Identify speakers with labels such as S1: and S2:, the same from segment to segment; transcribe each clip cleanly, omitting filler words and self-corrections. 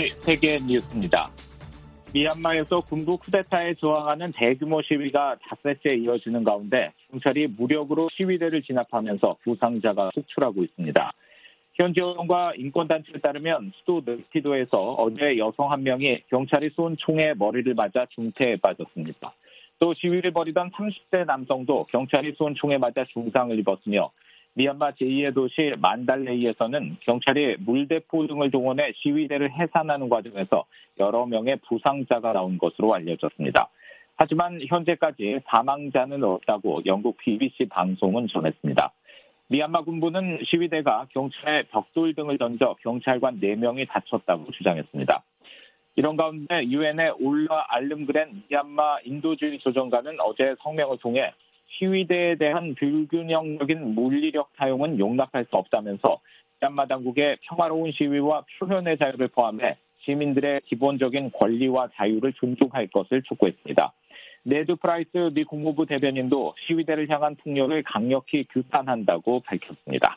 S1: 세계 뉴스입니다. 미얀마에서 군부 쿠데타에 저항하는 대규모 시위가 닷새째 이어지는 가운데 경찰이 무력으로 시위대를 진압하면서 부상자가 속출하고 있습니다. 현지 언론과 인권단체에 따르면 수도 네피도에서 어제 여성 한 명이 경찰이 쏜 총에 머리를 맞아 중태에 빠졌습니다. 또 시위를 벌이던 30대 남성도 경찰이 쏜 총에 맞아 중상을 입었으며 미얀마 제2의 도시 만달레이에서는 경찰이 물대포 등을 동원해 시위대를 해산하는 과정에서 여러 명의 부상자가 나온 것으로 알려졌습니다. 하지만 현재까지 사망자는 없다고 영국 BBC 방송은 전했습니다. 미얀마 군부는 시위대가 경찰에 벽돌 등을 던져 경찰관 4명이 다쳤다고 주장했습니다. 이런 가운데 유엔의 올라 알름그렌 미얀마 인도주의 조정관은 어제 성명을 통해 시위대에 대한 불균형적인 물리력 사용은 용납할 수 없다면서 미얀마 당국의 평화로운 시위와 표현의 자유를 포함해 시민들의 기본적인 권리와 자유를 존중할 것을 촉구했습니다. 네드 프라이스 미 국무부 대변인도 시위대를 향한 폭력을 강력히 규탄한다고 밝혔습니다.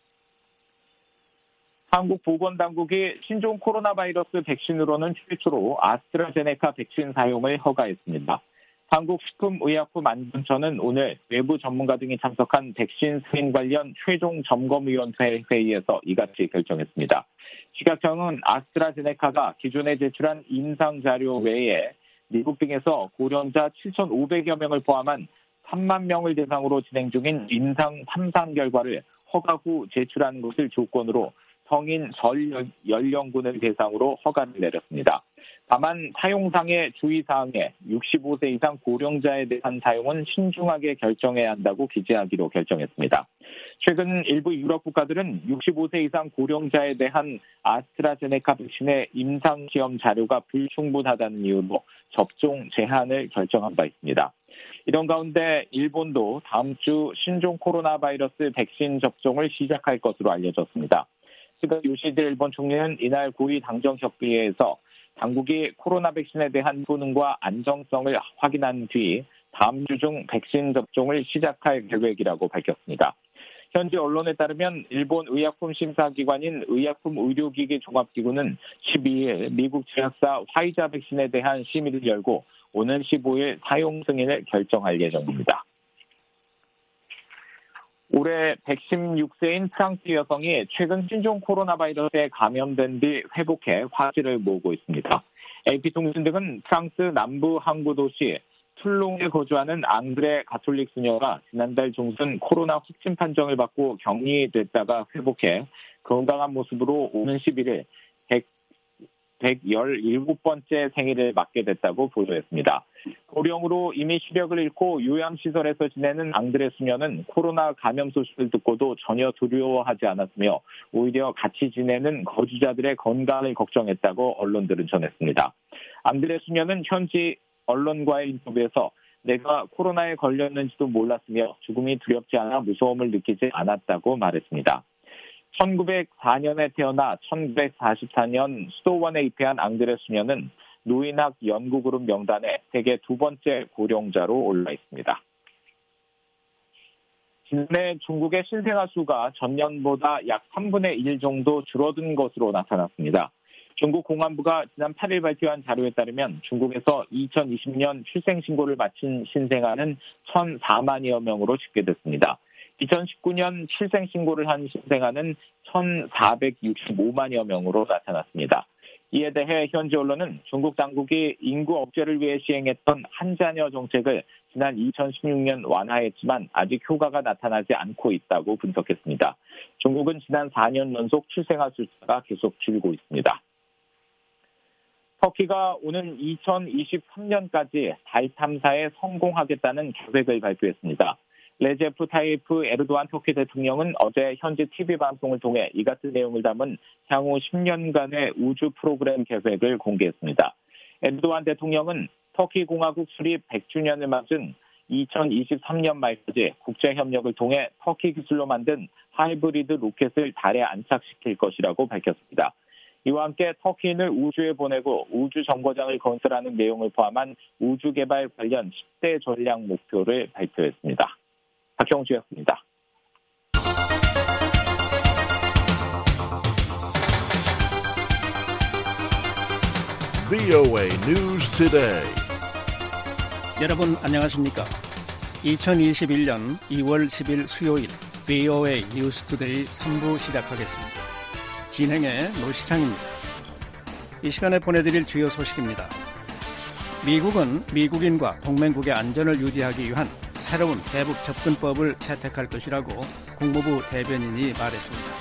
S1: 한국 보건당국이 신종 코로나 바이러스 백신으로는 최초로 아스트라제네카 백신 사용을 허가했습니다. 한국식품의약품안전처는 오늘 외부 전문가 등이 참석한 백신 승인 관련 최종 점검위원회 회의에서 이같이 결정했습니다. 식약청은 아스트라제네카가 기존에 제출한 임상자료 외에 미국 등에서 고령자 7,500여 명을 포함한 3만 명을 대상으로 진행 중인 임상 3상 결과를 허가 후 제출하는 것을 조건으로 성인 전 연령군을 대상으로 허가를 내렸습니다. 다만 사용상의 주의사항에 65세 이상 고령자에 대한 사용은 신중하게 결정해야 한다고 기재하기로 결정했습니다. 최근 일부 유럽 국가들은 65세 이상 고령자에 대한 아스트라제네카 백신의 임상시험 자료가 불충분하다는 이유로 접종 제한을 결정한 바 있습니다. 이런 가운데 일본도 다음 주 신종 코로나 바이러스 백신 접종을 시작할 것으로 알려졌습니다. 스가 요시히데 일본 총리는 이날 고위 당정협의회에서 당국이 코로나 백신에 대한 효능과 안정성을 확인한 뒤 다음 주 중 백신 접종을 시작할 계획이라고 밝혔습니다. 현지 언론에 따르면 일본 의약품 심사기관인 의약품의료기기 종합기구는 12일 미국 제약사 화이자 백신에 대한 심의를 열고 오는 15일 사용 승인을 결정할 예정입니다. 올해 116세인 프랑스 여성이 최근 신종 코로나 바이러스에 감염된 뒤 회복해 화제를 모으고 있습니다. AP통신 등은 프랑스 남부 항구 도시 툴롱에 거주하는 앙드레 가톨릭 수녀가 지난달 중순 코로나 확진 판정을 받고 격리됐다가 회복해 건강한 모습으로 오는 11일 117번째 생일을 맞게 됐다고 보도했습니다. 고령으로 이미 시력을 잃고 요양시설에서 지내는 앙드레 수녀는 코로나 감염 소식을 듣고도 전혀 두려워하지 않았으며 오히려 같이 지내는 거주자들의 건강을 걱정했다고 언론들은 전했습니다. 앙드레 수녀는 현지 언론과의 인터뷰에서 내가 코로나에 걸렸는지도 몰랐으며 죽음이 두렵지 않아 무서움을 느끼지 않았다고 말했습니다. 1904년에 태어나 1944년 수도원에 입회한 앙드레 수녀는 노인학 연구그룹 명단에 세계 2번째 고령자로 올라 있습니다. 지난해 중국의 신생아 수가 전년보다 약 3분의 1 정도 줄어든 것으로 나타났습니다. 중국 공안부가 지난 8일 발표한 자료에 따르면 중국에서 2020년 출생신고를 마친 신생아는 1,004만여 명으로 집계됐습니다. 2019년 출생신고를 한 신생아는 1,465만여 명으로 나타났습니다. 이에 대해 현지 언론은 중국 당국이 인구 억제를 위해 시행했던 한자녀 정책을 지난 2016년 완화했지만 아직 효과가 나타나지 않고 있다고 분석했습니다. 중국은 지난 4년 연속 출생아 숫자가 계속 줄고 있습니다. 터키가 오는 2023년까지 달 탐사에 성공하겠다는 계획을 발표했습니다. 레제프 타이프 에르도안 터키 대통령은 어제 현지 TV 방송을 통해 이 같은 내용을 담은 향후 10년간의 우주 프로그램 계획을 공개했습니다. 에르도안 대통령은 터키 공화국 수립 100주년을 맞은 2023년 말까지 국제협력을 통해 터키 기술로 만든 하이브리드 로켓을 달에 안착시킬 것이라고 밝혔습니다. 이와 함께 터키인을 우주에 보내고 우주 정거장을 건설하는 내용을 포함한 우주 개발 관련 10대 전략 목표를 발표했습니다. 박형주였습니다.
S2: VOA News Today.
S3: 여러분 안녕하십니까? 2021년 2월 10일 수요일 VOA News Today 3부 시작하겠습니다. 진행의 노시창입니다. 이 시간에 보내드릴 주요 소식입니다. 미국은 미국인과 동맹국의 안전을 유지하기 위한 새로운 대북 접근법을 채택할 것이라고 국무부 대변인이 말했습니다.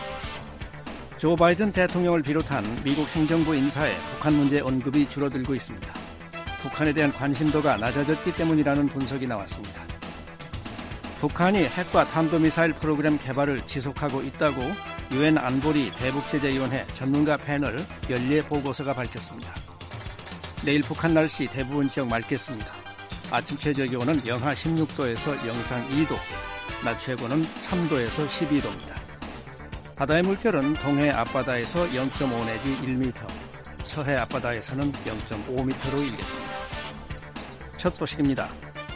S3: 조 바이든 대통령을 비롯한 미국 행정부 인사에 북한 문제 언급이 줄어들고 있습니다. 북한에 대한 관심도가 낮아졌기 때문이라는 분석이 나왔습니다. 북한이 핵과 탄도미사일 프로그램 개발을 지속하고 있다고 유엔 안보리 대북제재위원회 전문가 패널 연례 보고서가 밝혔습니다. 내일 북한 날씨 대부분 지역 맑겠습니다. 아침 최저 기온은 영하 16도에서 영상 2도, 낮 최고는 3도에서 12도입니다. 바다의 물결은 동해 앞바다에서 0.5 내지 1m, 서해 앞바다에서는 0.5m로 일겠습니다. 첫 소식입니다.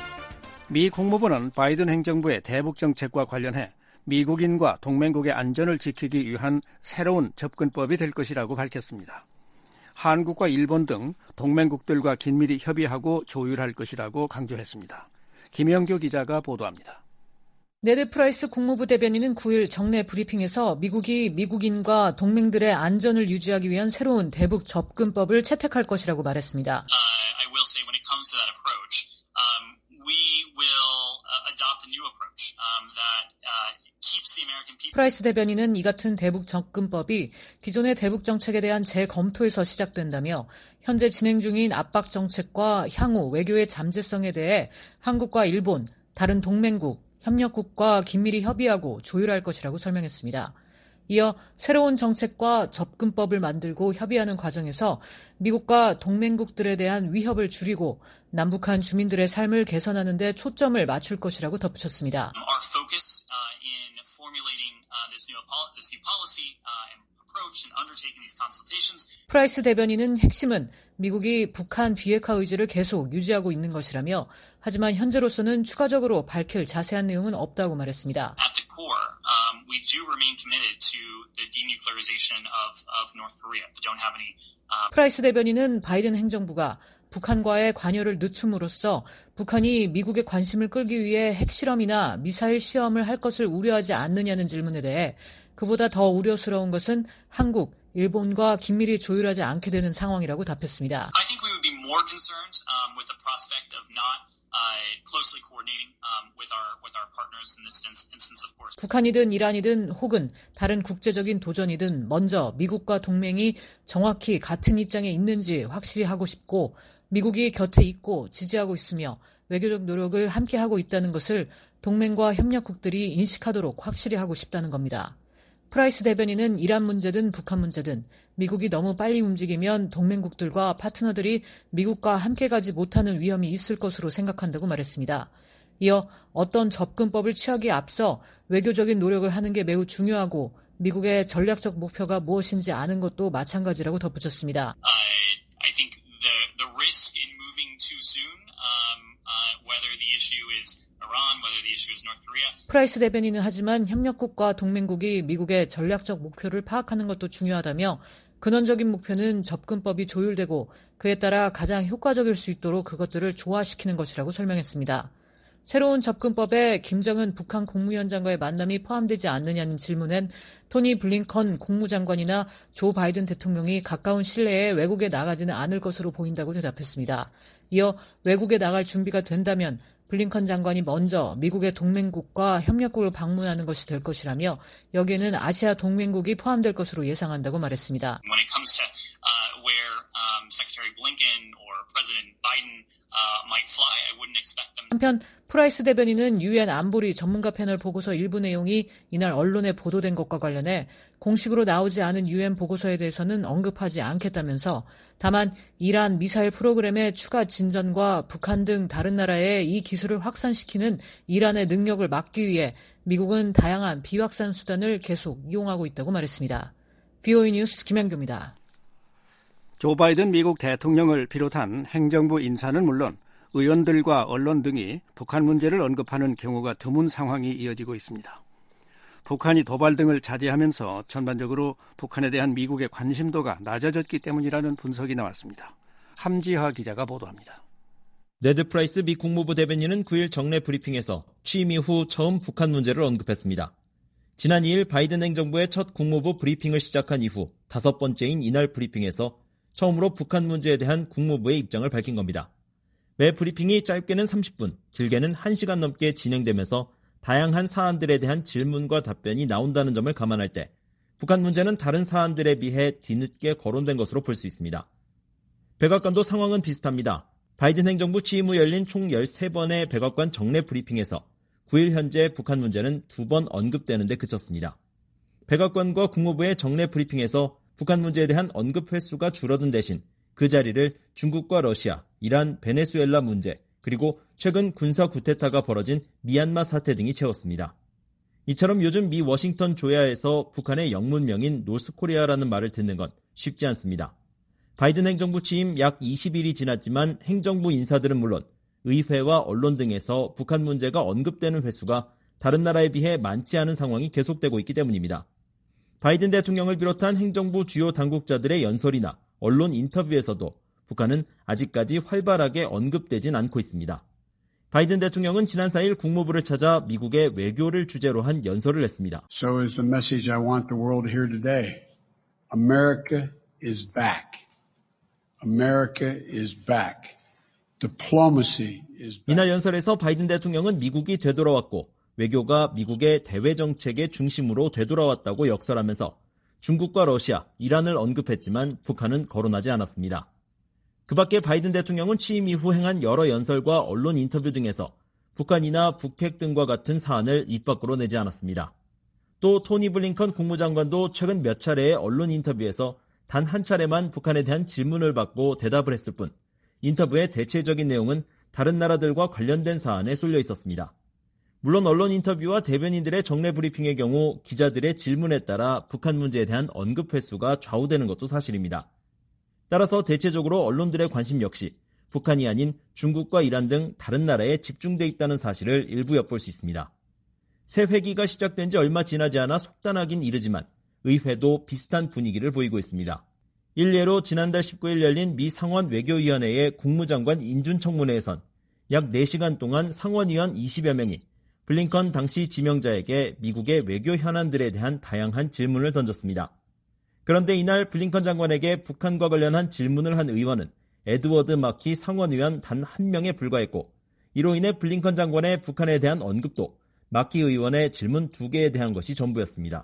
S3: 미 국무부는 바이든 행정부의 대북 정책과 관련해 미국인과 동맹국의 안전을 지키기 위한 새로운 접근법이 될 것이라고 밝혔습니다. 한국과 일본 등 동맹국들과 긴밀히 협의하고 조율할 것이라고 강조했습니다. 김영교 기자가 보도합니다.
S4: 네드 프라이스 국무부 대변인은 9일 정례 브리핑에서 미국이 미국인과 동맹들의 안전을 유지하기 위한 새로운 대북 접근법을 채택할 것이라고 말했습니다.
S5: I will say when it comes to that approach, we will adopt a new approach that keeps the American people.
S4: 프라이스 대변인은 이 같은 대북 접근법이 기존의 대북 정책에 대한 재검토에서 시작된다며 현재 진행 중인 압박 정책과 향후 외교의 잠재성에 대해 한국과 일본, 다른 동맹국, 협력국과 긴밀히 협의하고 조율할 것이라고 설명했습니다. 이어 새로운 정책과 접근법을 만들고 협의하는 과정에서 미국과 동맹국들에 대한 위협을 줄이고 남북한 주민들의 삶을 개선하는 데 초점을 맞출 것이라고 덧붙였습니다.
S5: Our focus in formulating this new policy and approach and undertaking these consultations.
S4: 프라이스 대변인은 핵심은 미국이 북한 비핵화 의지를 계속 유지하고 있는 것이라며 하지만 현재로서는 추가적으로 밝힐 자세한 내용은 없다고 말했습니다.
S5: At the core, we do remain committed to the denuclearization of North Korea, but don't have any.
S4: 프라이스 대변인은 바이든 행정부가 북한과의 관여를 늦춤으로써 북한이 미국의 관심을 끌기 위해 핵실험이나 미사일 시험을 할 것을 우려하지 않느냐는 질문에 대해 그보다 더 우려스러운 것은 한국, 일본과 긴밀히 조율하지 않게 되는 상황이라고 답했습니다.
S5: I think we would be more concerned with the prospect of not closely coordinating with our partners in this instance, of course.
S4: 북한이든 이란이든 혹은 다른 국제적인 도전이든 먼저 미국과 동맹이 정확히 같은 입장에 있는지 확실히 하고 싶고 미국이 곁에 있고 지지하고 있으며 외교적 노력을 함께 하고 있다는 것을 동맹과 협력국들이 인식하도록 확실히 하고 싶다는 겁니다. 프라이스 대변인은 이란 문제든 북한 문제든 미국이 너무 빨리 움직이면 동맹국들과 파트너들이 미국과 함께 가지 못하는 위험이 있을 것으로 생각한다고 말했습니다. 이어 어떤 접근법을 취하기에 앞서 외교적인 노력을 하는 게 매우 중요하고 미국의 전략적 목표가 무엇인지 아는 것도 마찬가지라고 덧붙였습니다.
S5: I think the risk in moving too soon, whether the issue is Iran, whether the issue is North Korea.
S4: 프라이스 대변인은 하지만 협력국과 동맹국이 미국의 전략적 목표를 파악하는 것도 중요하다며 근원적인 목표는 접근법이 조율되고 그에 따라 가장 효과적일 수 있도록 그것들을 조화시키는 것이라고 설명했습니다. 새로운 접근법에 김정은 북한 국무위원장과의 만남이 포함되지 않느냐는 질문엔 토니 블링컨 국무장관이나 조 바이든 대통령이 가까운 실내에 외국에 나가지는 않을 것으로 보인다고 대답했습니다. 이어 외국에 나갈 준비가 된다면 블링컨 장관이 먼저 미국의 동맹국과 협력국을 방문하는 것이 될 것이라며 여기에는 아시아 동맹국이 포함될 것으로 예상한다고 말했습니다.
S5: When it comes to where Secretary Blinken or President Biden might fly, I wouldn't expect them.
S4: 한편 프라이스 대변인은 유엔 안보리 전문가 패널 보고서 일부 내용이 이날 언론에 보도된 것과 관련해 공식으로 나오지 않은 유엔 보고서에 대해서는 언급하지 않겠다면서 다만 이란 미사일 프로그램의 추가 진전과 북한 등 다른 나라에 이 기술을 확산시키는 이란의 능력을 막기 위해 미국은 다양한 비확산 수단을 계속 이용하고 있다고 말했습니다. VOA 뉴스 김현규입니다.
S3: 조 바이든 미국 대통령을 비롯한 행정부 인사는 물론 의원들과 언론 등이 북한 문제를 언급하는 경우가 드문 상황이 이어지고 있습니다. 북한이 도발 등을 자제하면서 전반적으로 북한에 대한 미국의 관심도가 낮아졌기 때문이라는 분석이 나왔습니다. 함지하 기자가 보도합니다.
S6: 네드 프라이스 미 국무부 대변인은 9일 정례 브리핑에서 취임 이후 처음 북한 문제를 언급했습니다. 지난 2일 바이든 행정부의 첫 국무부 브리핑을 시작한 이후 5번째인 이날 브리핑에서 처음으로 북한 문제에 대한 국무부의 입장을 밝힌 겁니다. 매 브리핑이 짧게는 30분, 길게는 1시간 넘게 진행되면서 다양한 사안들에 대한 질문과 답변이 나온다는 점을 감안할 때 북한 문제는 다른 사안들에 비해 뒤늦게 거론된 것으로 볼 수 있습니다. 백악관도 상황은 비슷합니다. 바이든 행정부 취임 후 열린 총 13번의 백악관 정례 브리핑에서 9일 현재 북한 문제는 2번 언급되는 데 그쳤습니다. 백악관과 국무부의 정례 브리핑에서 북한 문제에 대한 언급 횟수가 줄어든 대신 그 자리를 중국과 러시아, 이란, 베네수엘라 문제, 그리고 최근 군사 쿠데타가 벌어진 미얀마 사태 등이 채웠습니다. 이처럼 요즘 미 워싱턴 조야에서 북한의 영문명인 노스코리아라는 말을 듣는 건 쉽지 않습니다. 바이든 행정부 취임 약 20일이 지났지만 행정부 인사들은 물론 의회와 언론 등에서 북한 문제가 언급되는 횟수가 다른 나라에 비해 많지 않은 상황이 계속되고 있기 때문입니다. 바이든 대통령을 비롯한 행정부 주요 당국자들의 연설이나 언론 인터뷰에서도 북한은 아직까지 활발하게 언급되진 않고 있습니다. 바이든 대통령은 지난 4일 국무부를 찾아 미국의 외교를 주제로 한 연설을 했습니다.
S7: So is the message I want the world to hear today. America is back. America is back. Diplomacy is back.
S6: 이날 연설에서 바이든 대통령은 미국이 되돌아왔고 외교가 미국의 대외 정책의 중심으로 되돌아왔다고 역설하면서 중국과 러시아, 이란을 언급했지만 북한은 거론하지 않았습니다. 그 밖에 바이든 대통령은 취임 이후 행한 여러 연설과 언론 인터뷰 등에서 북한이나 북핵 등과 같은 사안을 입 밖으로 내지 않았습니다. 또 토니 블링컨 국무장관도 최근 몇 차례의 언론 인터뷰에서 단 한 차례만 북한에 대한 질문을 받고 대답을 했을 뿐 인터뷰의 대체적인 내용은 다른 나라들과 관련된 사안에 쏠려 있었습니다. 물론 언론 인터뷰와 대변인들의 정례 브리핑의 경우 기자들의 질문에 따라 북한 문제에 대한 언급 횟수가 좌우되는 것도 사실입니다. 따라서 대체적으로 언론들의 관심 역시 북한이 아닌 중국과 이란 등 다른 나라에 집중돼 있다는 사실을 일부 엿볼 수 있습니다. 새 회기가 시작된 지 얼마 지나지 않아 속단하긴 이르지만 의회도 비슷한 분위기를 보이고 있습니다. 일례로 지난달 19일 열린 미 상원 외교위원회의 국무장관 인준청문회에선 약 4시간 동안 상원의원 20여 명이 블링컨 당시 지명자에게 미국의 외교 현안들에 대한 다양한 질문을 던졌습니다. 그런데 이날 블링컨 장관에게 북한과 관련한 질문을 한 의원은 에드워드 마키 상원의원 단 한 명에 불과했고 이로 인해 블링컨 장관의 북한에 대한 언급도 마키 의원의 질문 2개에 대한 것이 전부였습니다.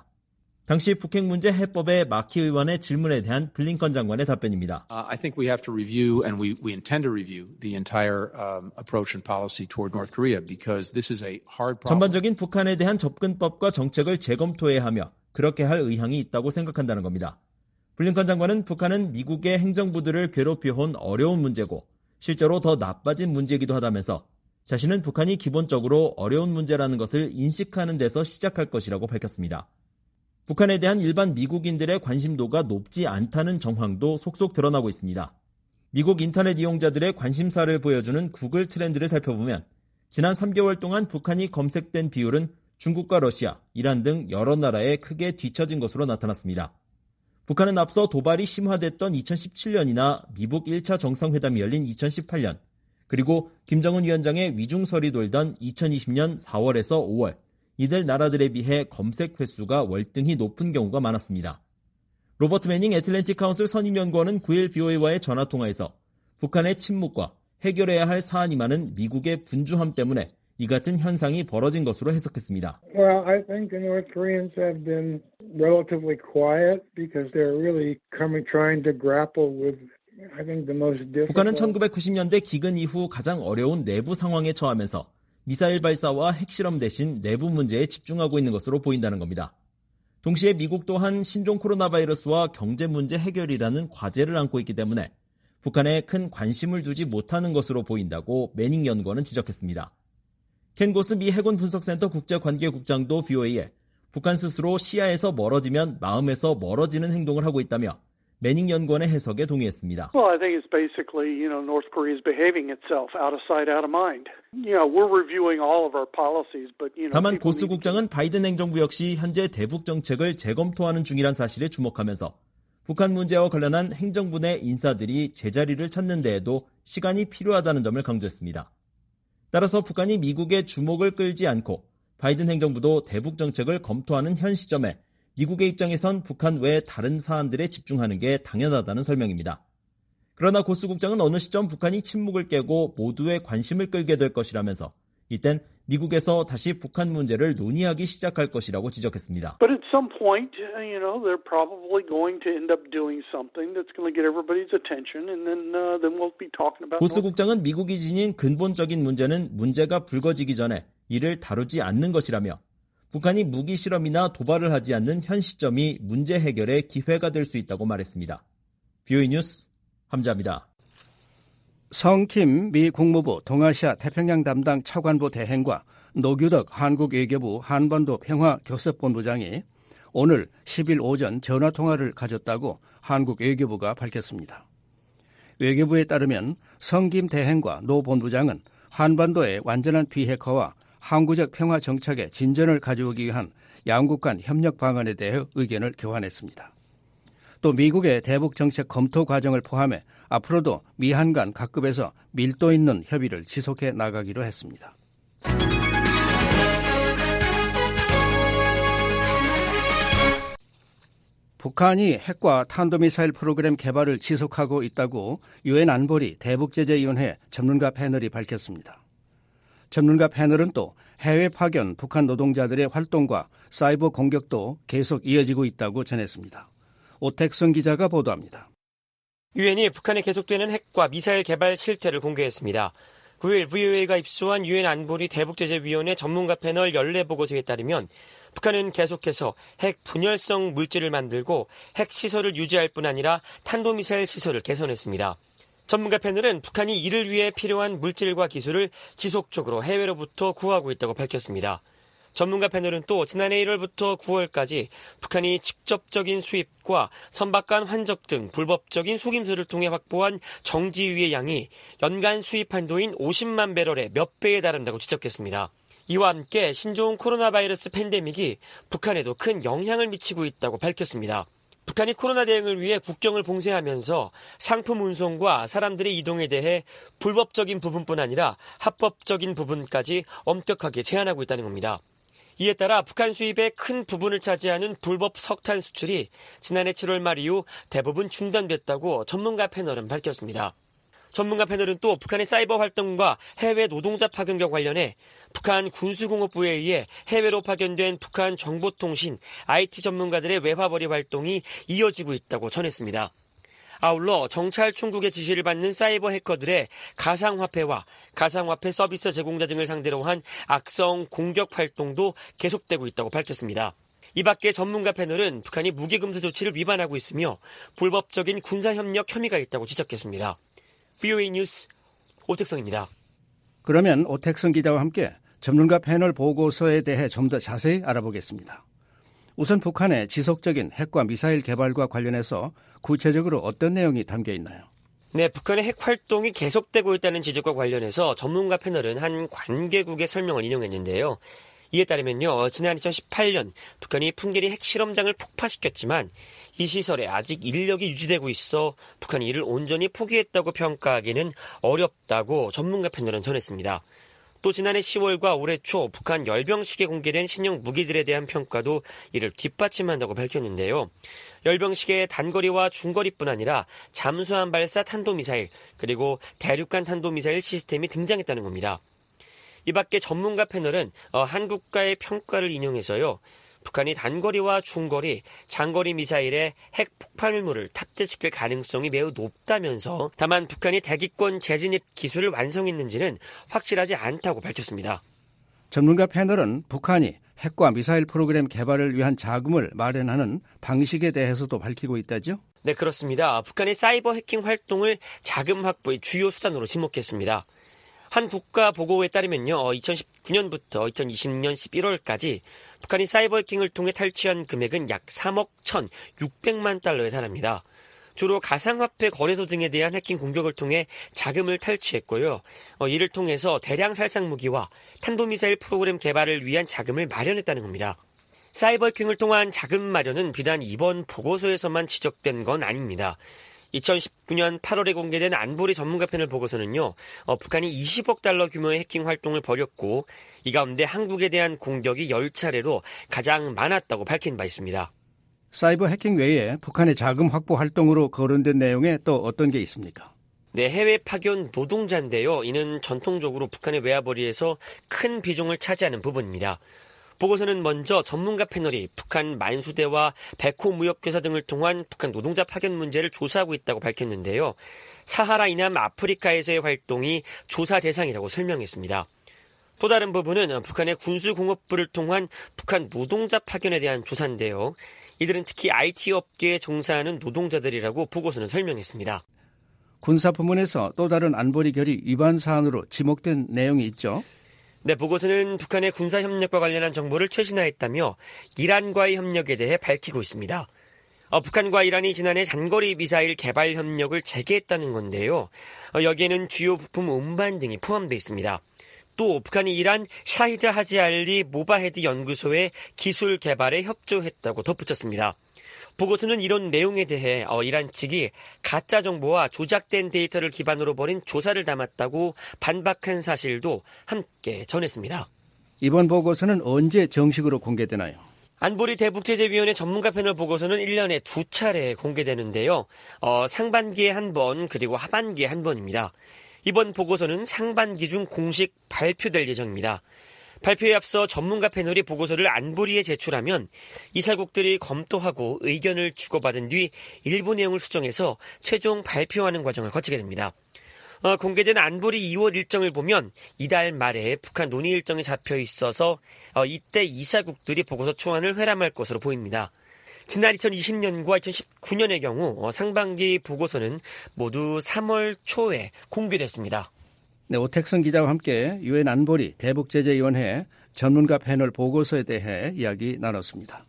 S6: 당시 북핵 문제 해법의 마키 의원의 질문에 대한 블링컨 장관의 답변입니다.
S8: I think we have to review and we intend to review the entire approach and policy toward North Korea because this is a hard problem.
S6: 전반적인 북한에 대한 접근법과 정책을 재검토해야 하며 그렇게 할 의향이 있다고 생각한다는 겁니다. 블링컨 장관은 북한은 미국의 행정부들을 괴롭혀온 어려운 문제고 실제로 더 나빠진 문제이기도 하다면서 자신은 북한이 기본적으로 어려운 문제라는 것을 인식하는 데서 시작할 것이라고 밝혔습니다. 북한에 대한 일반 미국인들의 관심도가 높지 않다는 정황도 속속 드러나고 있습니다. 미국 인터넷 이용자들의 관심사를 보여주는 구글 트렌드를 살펴보면 지난 3개월 동안 북한이 검색된 비율은 중국과 러시아, 이란 등 여러 나라에 크게 뒤처진 것으로 나타났습니다. 북한은 앞서 도발이 심화됐던 2017년이나 미북 1차 정상회담이 열린 2018년, 그리고 김정은 위원장의 위중설이 돌던 2020년 4월에서 5월, 이들 나라들에 비해 검색 횟수가 월등히 높은 경우가 많았습니다. 로버트 매닝 애틀랜틱 카운슬 선임연구원은 9일 BOA와의 전화통화에서 북한의 침묵과 해결해야 할 사안이 많은 미국의 분주함 때문에 이 같은 현상이 벌어진 것으로 해석했습니다.
S9: Well, I think the North Koreans have been relatively quiet because they're really trying to grapple with I think the most difficult.
S6: 북한은 1990년대 기근 이후 가장 어려운 내부 상황에 처하면서 미사일 발사와 핵실험 대신 내부 문제에 집중하고 있는 것으로 보인다는 겁니다. 동시에 미국 또한 신종 코로나 바이러스와 경제 문제 해결이라는 과제를 안고 있기 때문에 북한에 큰 관심을 두지 못하는 것으로 보인다고 매닝 연구원은 지적했습니다. 켄 고스 미 해군 분석센터 국제관계국장도 BOA에 북한 스스로 시야에서 멀어지면 마음에서 멀어지는 행동을 하고 있다며 매닝 연구원의 해석에 동의했습니다.
S10: Well, I think it's basically, North Korea is behaving itself out of sight, out of mind. We're reviewing all of our policies, but,
S6: 다만 고스 국장은 바이든 행정부 역시 현재 대북 정책을 재검토하는 중이란 사실에 주목하면서 북한 문제와 관련한 행정부 내 인사들이 제자리를 찾는 데에도 시간이 필요하다는 점을 강조했습니다. 따라서 북한이 미국의 주목을 끌지 않고 바이든 행정부도 대북 정책을 검토하는 현 시점에 미국의 입장에선 북한 외 다른 사안들에 집중하는 게 당연하다는 설명입니다. 그러나 고스 국장은 어느 시점 북한이 침묵을 깨고 모두의 관심을 끌게 될 것이라면서 이땐 미국에서 다시 북한 문제를 논의하기 시작할 것이라고 지적했습니다.
S10: But at some point, they're probably going to end up doing something that's going to get everybody's attention, and then we'll be talking about.
S6: 고스 국장은 미국이 지닌 근본적인 문제는 문제가 불거지기 전에 이를 다루지 않는 것이라며 북한이 무기 실험이나 도발을 하지 않는 현 시점이 문제 해결의 기회가 될 수 있다고 말했습니다. VOA 뉴스 함자입니다.
S3: 성킴 미 국무부 동아시아 태평양 담당 차관보 대행과 노규덕 한국 외교부 한반도 평화교섭본부장이 오늘 10일 오전 전화통화를 가졌다고 한국 외교부가 밝혔습니다. 외교부에 따르면 성김 대행과 노 본부장은 한반도의 완전한 비핵화와 항구적 평화 정착에 진전을 가져오기 위한 양국 간 협력 방안에 대해 의견을 교환했습니다. 또 미국의 대북 정책 검토 과정을 포함해 앞으로도 미한 간 각급에서 밀도 있는 협의를 지속해 나가기로 했습니다. 북한이 핵과 탄도미사일 프로그램 개발을 지속하고 있다고 유엔 안보리 대북제재위원회 전문가 패널이 밝혔습니다. 전문가 패널은 또 해외 파견 북한 노동자들의 활동과 사이버 공격도 계속 이어지고 있다고 전했습니다. 오택선 기자가 보도합니다.
S11: 유엔이 북한에 계속되는 핵과 미사일 개발 실태를 공개했습니다. 9일 VOA가 입수한 유엔 안보리 대북제재위원회 전문가 패널 연례 보고서에 따르면 북한은 계속해서 핵 분열성 물질을 만들고 핵 시설을 유지할 뿐 아니라 탄도미사일 시설을 개선했습니다. 전문가 패널은 북한이 이를 위해 필요한 물질과 기술을 지속적으로 해외로부터 구하고 있다고 밝혔습니다. 전문가 패널은 또 지난해 1월부터 9월까지 북한이 직접적인 수입과 선박 간 환적 등 불법적인 속임수를 통해 확보한 정지유의 양이 연간 수입 한도인 50만 배럴의 몇 배에 달한다고 지적했습니다. 이와 함께 신종 코로나 바이러스 팬데믹이 북한에도 큰 영향을 미치고 있다고 밝혔습니다. 북한이 코로나 대응을 위해 국경을 봉쇄하면서 상품 운송과 사람들의 이동에 대해 불법적인 부분뿐 아니라 합법적인 부분까지 엄격하게 제한하고 있다는 겁니다. 이에 따라 북한 수입의 큰 부분을 차지하는 불법 석탄 수출이 지난해 7월 말 이후 대부분 중단됐다고 전문가 패널은 밝혔습니다. 전문가 패널은 또 북한의 사이버 활동과 해외 노동자 파견과 관련해 북한 군수공업부에 의해 해외로 파견된 북한 정보통신, IT 전문가들의 외화벌이 활동이 이어지고 있다고 전했습니다. 아울러 정찰 총국의 지시를 받는 사이버 해커들의 가상화폐와 가상화폐 서비스 제공자 등을 상대로 한 악성 공격 활동도 계속되고 있다고 밝혔습니다. 이 밖에 전문가 패널은 북한이 무기금수 조치를 위반하고 있으며 불법적인 군사협력 혐의가 있다고 지적했습니다. VOA 뉴스 오택성입니다.
S3: 그러면 오택성 기자와 함께 전문가 패널 보고서에 대해 좀 더 자세히 알아보겠습니다. 우선 북한의 지속적인 핵과 미사일 개발과 관련해서 구체적으로 어떤 내용이 담겨 있나요?
S11: 네, 북한의 핵 활동이 계속되고 있다는 지적과 관련해서 전문가 패널은 한 관계국의 설명을 인용했는데요. 이에 따르면요, 지난 2018년 북한이 풍계리 핵실험장을 폭파시켰지만 이 시설에 아직 인력이 유지되고 있어 북한이 이를 온전히 포기했다고 평가하기는 어렵다고 전문가 패널은 전했습니다. 또 지난해 10월과 올해 초 북한 열병식에 공개된 신형 무기들에 대한 평가도 이를 뒷받침한다고 밝혔는데요. 열병식의 단거리와 중거리뿐 아니라 잠수함 발사 탄도미사일 그리고 대륙간 탄도미사일 시스템이 등장했다는 겁니다. 이 밖에 전문가 패널은 한국가의 평가를 인용해서요. 북한이 단거리와 중거리, 장거리 미사일에 핵 폭발물을 탑재시킬 가능성이 매우 높다면서 다만 북한이 대기권 재진입 기술을 완성했는지는 확실하지 않다고 밝혔습니다.
S3: 전문가 패널은 북한이 핵과 미사일 프로그램 개발을 위한 자금을 마련하는 방식에 대해서도 밝히고 있다죠?
S11: 네, 그렇습니다. 북한의 사이버 해킹 활동을 자금 확보의 주요 수단으로 지목했습니다. 한 국가 보고에 따르면요, 2019년부터 2020년 11월까지 북한이 사이버 해킹을 통해 탈취한 금액은 약 3억 1,600만 달러에 달합니다. 주로 가상화폐 거래소 등에 대한 해킹 공격을 통해 자금을 탈취했고요. 이를 통해서 대량 살상 무기와 탄도미사일 프로그램 개발을 위한 자금을 마련했다는 겁니다. 사이버 해킹을 통한 자금 마련은 비단 이번 보고서에서만 지적된 건 아닙니다. 2019년 8월에 공개된 안보리 전문가 패널 보고서는요, 북한이 20억 달러 규모의 해킹 활동을 벌였고 이 가운데 한국에 대한 공격이 10차례로 가장 많았다고 밝힌 바 있습니다.
S3: 사이버 해킹 외에 북한의 자금 확보 활동으로 거론된 내용에 또 어떤 게 있습니까?
S11: 네, 해외 파견 노동자인데요. 이는 전통적으로 북한의 외화벌이에서 큰 비중을 차지하는 부분입니다. 보고서는 먼저 전문가 패널이 북한 만수대와 백호 무역교사 등을 통한 북한 노동자 파견 문제를 조사하고 있다고 밝혔는데요. 사하라 이남 아프리카에서의 활동이 조사 대상이라고 설명했습니다. 또 다른 부분은 북한의 군수공업부를 통한 북한 노동자 파견에 대한 조사인데요. 이들은 특히 IT 업계에 종사하는 노동자들이라고 보고서는 설명했습니다.
S3: 군사 부문에서 또 다른 안보리 결의 위반 사안으로 지목된 내용이 있죠?
S11: 네, 보고서는 북한의 군사협력과 관련한 정보를 최신화했다며 이란과의 협력에 대해 밝히고 있습니다. 북한과 이란이 지난해 장거리 미사일 개발 협력을 재개했다는 건데요. 여기에는 주요 부품 운반 등이 포함되어 있습니다. 또 북한이 이란 샤히드 하지 알리 모바헤드 연구소의 기술 개발에 협조했다고 덧붙였습니다. 보고서는 이런 내용에 대해 이란 측이 가짜 정보와 조작된 데이터를 기반으로 벌인 조사를 담았다고 반박한 사실도 함께 전했습니다.
S3: 이번 보고서는 언제 정식으로 공개되나요?
S11: 안보리 대북제재위원회 전문가 패널 보고서는 1년에 2차례 공개되는데요. 상반기에 한 번 그리고 하반기에 한 번입니다. 이번 보고서는 상반기 중 공식 발표될 예정입니다. 발표에 앞서 전문가 패널이 보고서를 안보리에 제출하면 이사국들이 검토하고 의견을 주고받은 뒤 일부 내용을 수정해서 최종 발표하는 과정을 거치게 됩니다. 공개된 안보리 2월 일정을 보면 이달 말에 북한 논의 일정이 잡혀 있어서 이때 이사국들이 보고서 초안을 회람할 것으로 보입니다. 지난 2020년과 2019년의 경우 상반기 보고서는 모두 3월 초에 공개됐습니다.
S3: 네, 오택성 기자와 함께 유엔 안보리 대북제재위원회 전문가 패널 보고서에 대해 이야기 나눴습니다.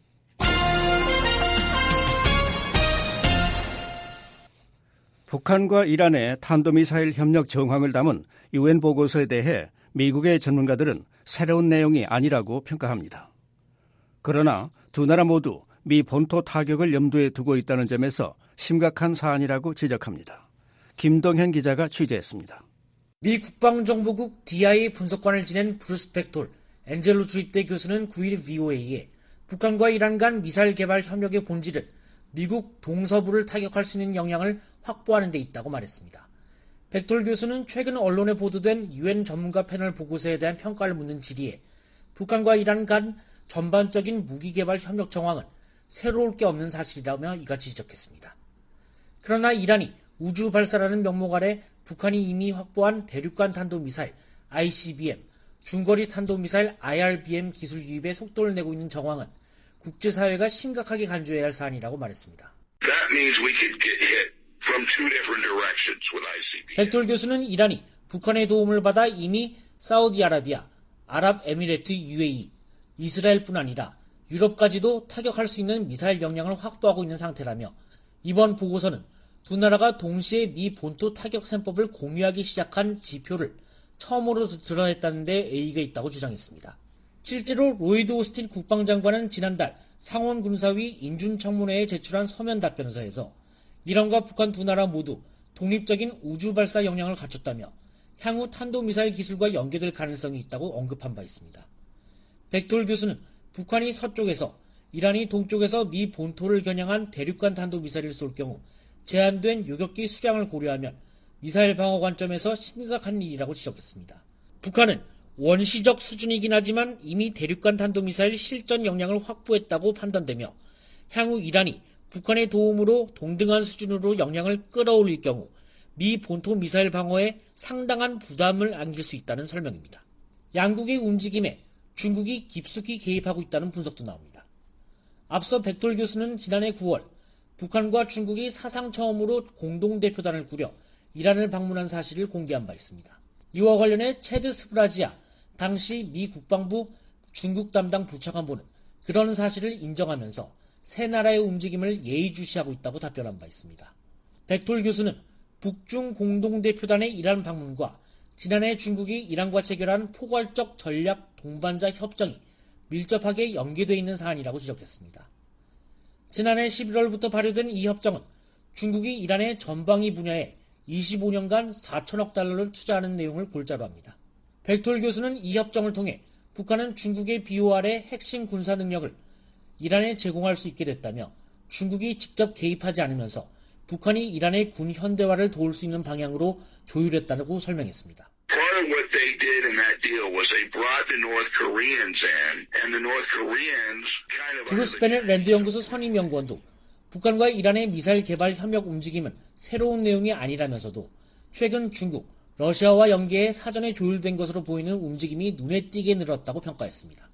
S3: 북한과 이란의 탄도미사일 협력 정황을 담은 유엔 보고서에 대해 미국의 전문가들은 새로운 내용이 아니라고 평가합니다. 그러나 두 나라 모두 미 본토 타격을 염두에 두고 있다는 점에서 심각한 사안이라고 지적합니다. 김동현 기자가 취재했습니다.
S12: 미 국방정보국 DIA 분석관을 지낸 브루스 벡톨, 엔젤로 주립대 교수는 9일 VOA에 북한과 이란 간 미사일 개발 협력의 본질은 미국 동서부를 타격할 수 있는 역량을 확보하는 데 있다고 말했습니다. 벡톨 교수는 최근 언론에 보도된 유엔 전문가 패널 보고서에 대한 평가를 묻는 질의에 북한과 이란 간 전반적인 무기 개발 협력 정황은 새로울 게 없는 사실이라며 이같이 지적했습니다. 그러나 이란이 우주 발사라는 명목 아래 북한이 이미 확보한 대륙간 탄도미사일 ICBM, 중거리 탄도미사일 IRBM 기술 유입에 속도를 내고 있는 정황은 국제사회가 심각하게 간주해야 할 사안이라고 말했습니다. 벡톨 교수는 이란이 북한의 도움을 받아 이미 사우디아라비아, 아랍에미레트 UAE, 이스라엘뿐 아니라 유럽까지도 타격할 수 있는 미사일 역량을 확보하고 있는 상태라며 이번 보고서는 두 나라가 동시에 미 본토 타격 셈법을 공유하기 시작한 지표를 처음으로 드러냈다는 데 의의가 있다고 주장했습니다. 실제로 로이드 오스틴 국방장관은 지난달 상원군사위 인준청문회에 제출한 서면 답변서에서 이란과 북한 두 나라 모두 독립적인 우주 발사 역량을 갖췄다며 향후 탄도미사일 기술과 연계될 가능성이 있다고 언급한 바 있습니다. 벡톨 교수는 북한이 서쪽에서 이란이 동쪽에서 미 본토를 겨냥한 대륙간 탄도미사일을 쏠 경우 제한된 요격기 수량을 고려하면 미사일 방어 관점에서 심각한 일이라고 지적했습니다. 북한은 원시적 수준이긴 하지만 이미 대륙간 탄도미사일 실전 역량을 확보했다고 판단되며 향후 이란이 북한의 도움으로 동등한 수준으로 역량을 끌어올릴 경우 미 본토 미사일 방어에 상당한 부담을 안길 수 있다는 설명입니다. 양국의 움직임에 중국이 깊숙이 개입하고 있다는 분석도 나옵니다. 앞서 벡톨 교수는 지난해 9월 북한과 중국이 사상 처음으로 공동대표단을 꾸려 이란을 방문한 사실을 공개한 바 있습니다. 이와 관련해 체드 스브라지아 당시 미 국방부 중국 담당 부차관보는 그런 사실을 인정하면서 세 나라의 움직임을 예의주시하고 있다고 답변한 바 있습니다. 벡톨 교수는 북중 공동대표단의 이란 방문과 지난해 중국이 이란과 체결한 포괄적 전략 동반자 협정이 밀접하게 연계되어 있는 사안이라고 지적했습니다. 지난해 11월부터 발효된 이 협정은 중국이 이란의 전방위 분야에 25년간 4천억 달러를 투자하는 내용을 골자로 합니다. 백톨 교수는 이 협정을 통해 북한은 중국의 비호 아래 핵심 군사 능력을 이란에 제공할 수 있게 됐다며 중국이 직접 개입하지 않으면서 북한이 이란의 군 현대화를 도울 수 있는 방향으로 조율했다고 설명했습니다.
S13: Part of what they did in that deal was they brought the North Koreans in, and the North Koreans kind of...
S12: 브루스 베넷 랜드 연구소 선임 연구원도 북한과 이란의 미사일 개발 협력 움직임은 새로운 내용이 아니라면서도 최근 중국, 러시아와 연계해 사전에 조율된 것으로 보이는 움직임이 눈에 띄게 늘었다고 평가했습니다.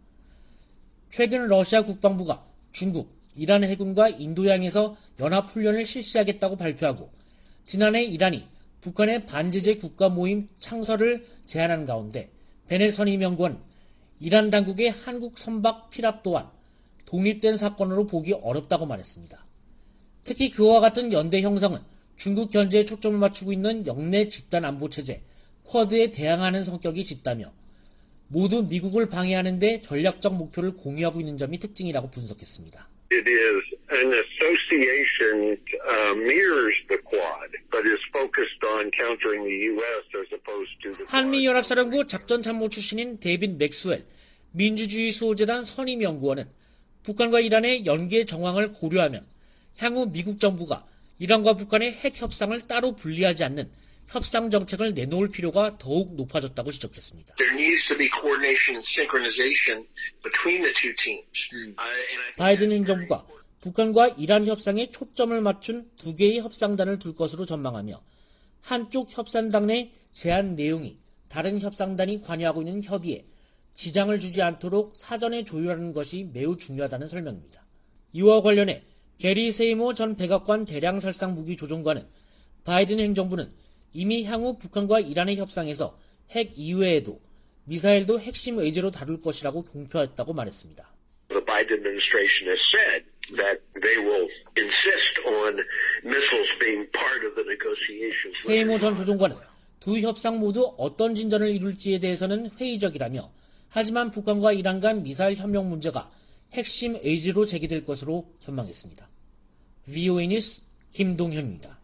S12: 최근 러시아 국방부가 중국, 이란 해군과 인도양에서 연합훈련을 실시하겠다고 발표하고 지난해 이란이 북한의 반제재 국가 모임 창설을 제안한 가운데 베넷 선임 연구원은 이란 당국의 한국 선박 피랍 또한 독립된 사건으로 보기 어렵다고 말했습니다. 특히 그와 같은 연대 형성은 중국 견제에 초점을 맞추고 있는 영내 집단 안보 체제 쿼드에 대항하는 성격이 짙다며 모두 미국을 방해하는 데 전략적 목표를 공유하고 있는 점이 특징이라고 분석했습니다.
S13: It is an association mirrors the Quad, but is focused on countering the U.S. as opposed to the
S12: 한미연합사령부 작전참모 출신인 데이빗 맥스웰 민주주의 수호재단 선임연구원은 북한과 이란의 연계 정황을 고려하면 향후 미국 정부가 이란과 북한의 핵 협상을 따로 분리하지 않는 협상 정책을 내놓을 필요가 더욱 높아졌다고 지적했습니다.
S13: There needs to be coordination and synchronization between the two teams.
S12: 바이든 행정부가 북한과 이란 협상에 초점을 맞춘 두 개의 협상단을 둘 것으로 전망하며 한쪽 협상단 내 제안 내용이 다른 협상단이 관여하고 있는 협의에 지장을 주지 않도록 사전에 조율하는 것이 매우 중요하다는 설명입니다. 이와 관련해 게리 세이모 전 백악관 대량살상 무기 조종관은 바이든 행정부는 이미 향후 북한과 이란의 협상에서 핵 이외에도 미사일도 핵심 의제로 다룰 것이라고 공표했다고 말했습니다.
S13: The Biden administration has said that they will insist on missiles being part of the negotiations.
S12: 세이모 전 조종관은 두 협상 모두 어떤 진전을 이룰지에 대해서는 회의적이라며 하지만 북한과 이란 간 미사일 협력 문제가 핵심 의제로 제기될 것으로 전망했습니다. VOA 뉴스 김동현입니다.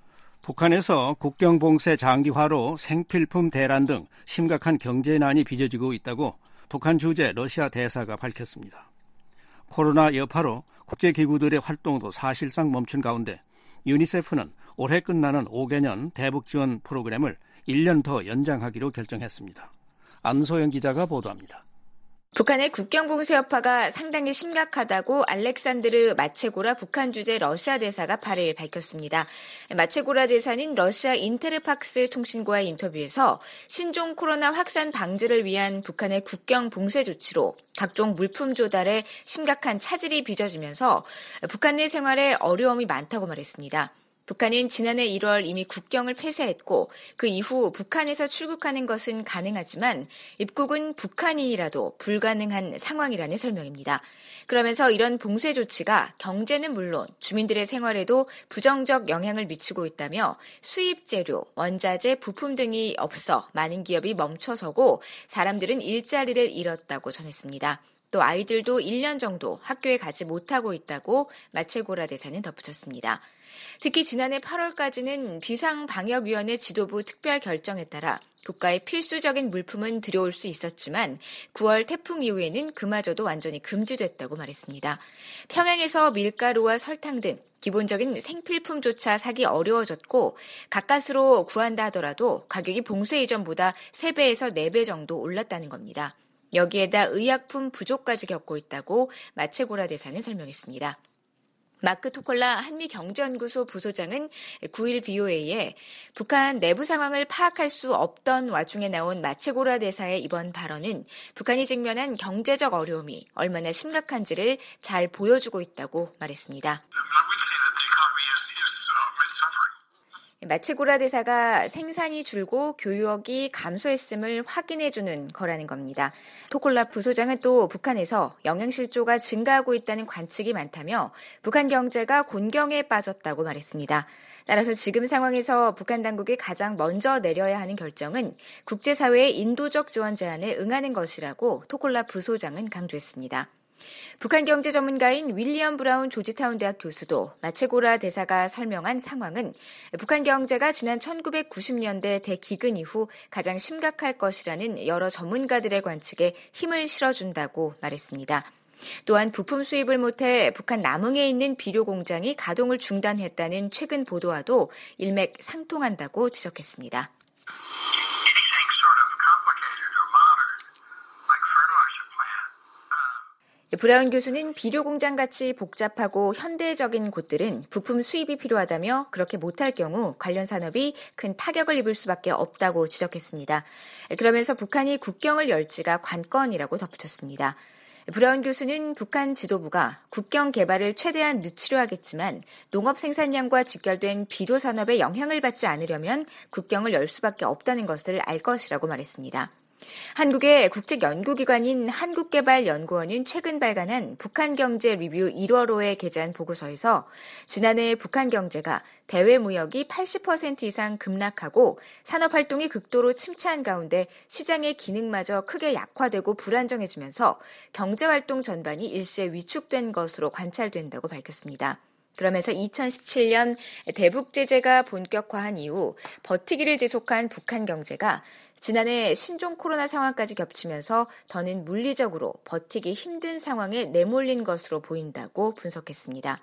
S3: 북한에서 국경 봉쇄 장기화로 생필품 대란 등 심각한 경제난이 빚어지고 있다고 북한 주재 러시아 대사가 밝혔습니다. 코로나 여파로 국제기구들의 활동도 사실상 멈춘 가운데 유니세프는 올해 끝나는 5개년 대북 지원 프로그램을 1년 더 연장하기로 결정했습니다. 안소영 기자가 보도합니다.
S14: 북한의 국경 봉쇄 여파가 상당히 심각하다고 알렉산드르 마체고라 북한 주재 러시아 대사가 8일 밝혔습니다. 마체고라 대사는 러시아 인테르팍스 통신과의 인터뷰에서 신종 코로나 확산 방지를 위한 북한의 국경 봉쇄 조치로 각종 물품 조달에 심각한 차질이 빚어지면서 북한 내 생활에 어려움이 많다고 말했습니다. 북한은 지난해 1월 이미 국경을 폐쇄했고 그 이후 북한에서 출국하는 것은 가능하지만 입국은 북한인이라도 불가능한 상황이라는 설명입니다. 그러면서 이런 봉쇄 조치가 경제는 물론 주민들의 생활에도 부정적 영향을 미치고 있다며 수입 재료, 원자재, 부품 등이 없어 많은 기업이 멈춰서고 사람들은 일자리를 잃었다고 전했습니다. 또 아이들도 1년 정도 학교에 가지 못하고 있다고 마체고라 대사는 덧붙였습니다. 특히 지난해 8월까지는 비상방역위원회 지도부 특별 결정에 따라 국가의 필수적인 물품은 들여올 수 있었지만 9월 태풍 이후에는 그마저도 완전히 금지됐다고 말했습니다. 평양에서 밀가루와 설탕 등 기본적인 생필품조차 사기 어려워졌고 가까스로 구한다 하더라도 가격이 봉쇄 이전보다 3배에서 4배 정도 올랐다는 겁니다. 여기에다 의약품 부족까지 겪고 있다고 마체고라 대사는 설명했습니다. 마크 토콜라 한미경제연구소 부소장은 9일 VOA에 북한 내부 상황을 파악할 수 없던 와중에 나온 마체고라 대사의 이번 발언은 북한이 직면한 경제적 어려움이 얼마나 심각한지를 잘 보여주고 있다고 말했습니다. 마체고라 대사가 생산이 줄고 교역이 감소했음을 확인해주는 거라는 겁니다. 토콜라 부소장은 또 북한에서 영양실조가 증가하고 있다는 관측이 많다며 북한 경제가 곤경에 빠졌다고 말했습니다. 따라서 지금 상황에서 북한 당국이 가장 먼저 내려야 하는 결정은 국제사회의 인도적 지원 제안에 응하는 것이라고 토콜라 부소장은 강조했습니다. 북한 경제 전문가인 윌리엄 브라운 조지타운 대학 교수도 마체고라 대사가 설명한 상황은 북한 경제가 지난 1990년대 대기근 이후 가장 심각할 것이라는 여러 전문가들의 관측에 힘을 실어준다고 말했습니다. 또한 부품 수입을 못해 북한 남흥에 있는 비료 공장이 가동을 중단했다는 최근 보도와도 일맥상통한다고 지적했습니다. 브라운 교수는 비료 공장같이 복잡하고 현대적인 곳들은 부품 수입이 필요하다며 그렇게 못할 경우 관련 산업이 큰 타격을 입을 수밖에 없다고 지적했습니다. 그러면서 북한이 국경을 열지가 관건이라고 덧붙였습니다. 브라운 교수는 북한 지도부가 국경 개발을 최대한 늦추려 하겠지만 농업 생산량과 직결된 비료 산업에 영향을 받지 않으려면 국경을 열 수밖에 없다는 것을 알 것이라고 말했습니다. 한국의 국책연구기관인 한국개발연구원은 최근 발간한 북한경제 리뷰 1월호에 게재한 보고서에서 지난해 북한 경제가 대외 무역이 80% 이상 급락하고 산업활동이 극도로 침체한 가운데 시장의 기능마저 크게 약화되고 불안정해지면서 경제활동 전반이 일시에 위축된 것으로 관찰된다고 밝혔습니다. 그러면서 2017년 대북 제재가 본격화한 이후 버티기를 지속한 북한 경제가 지난해 신종 코로나 상황까지 겹치면서 더는 물리적으로 버티기 힘든 상황에 내몰린 것으로 보인다고 분석했습니다.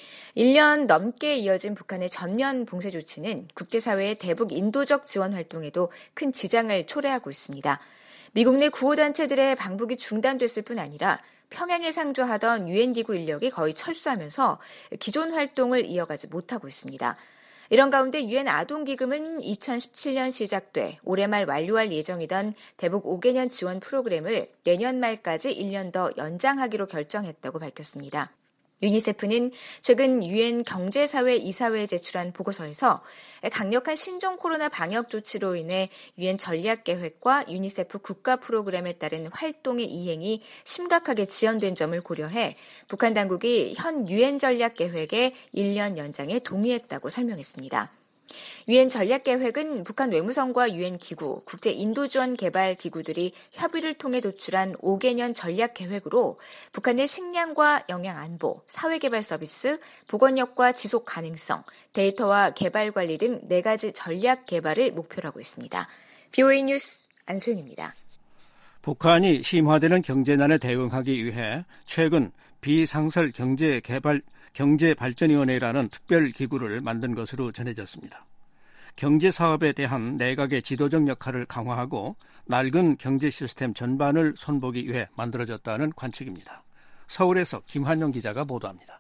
S14: 1년 넘게 이어진 북한의 전면 봉쇄 조치는 국제사회의 대북 인도적 지원 활동에도 큰 지장을 초래하고 있습니다. 미국 내 구호단체들의 방북이 중단됐을 뿐 아니라 평양에 상주하던 유엔기구 인력이 거의 철수하면서 기존 활동을 이어가지 못하고 있습니다. 이런 가운데 유엔 아동기금은 2017년 시작돼 올해 말 완료할 예정이던 대북 5개년 지원 프로그램을 내년 말까지 1년 더 연장하기로 결정했다고 밝혔습니다. 유니세프는 최근 유엔 경제사회 이사회에 제출한 보고서에서 강력한 신종 코로나 방역 조치로 인해 유엔 전략계획과 유니세프 국가 프로그램에 따른 활동의 이행이 심각하게 지연된 점을 고려해 북한 당국이 현 유엔 전략계획의 1년 연장에 동의했다고 설명했습니다. 유엔 전략계획은 북한 외무성과 유엔 기구, 국제 인도지원 개발 기구들이 협의를 통해 도출한 5개년 전략계획으로 북한의 식량과 영양안보, 사회개발 서비스, 보건력과 지속 가능성, 데이터와 개발 관리 등 4가지 전략 개발을 목표로 하고 있습니다. BOA 뉴스 안소영입니다.
S3: 북한이 심화되는 경제난에 대응하기 위해 최근 비상설 경제발전위원회라는 특별기구를 만든 것으로 전해졌습니다. 경제사업에 대한 내각의 지도적 역할을 강화하고 낡은 경제 시스템 전반을 손보기 위해 만들어졌다는 관측입니다. 서울에서 김한영 기자가 보도합니다.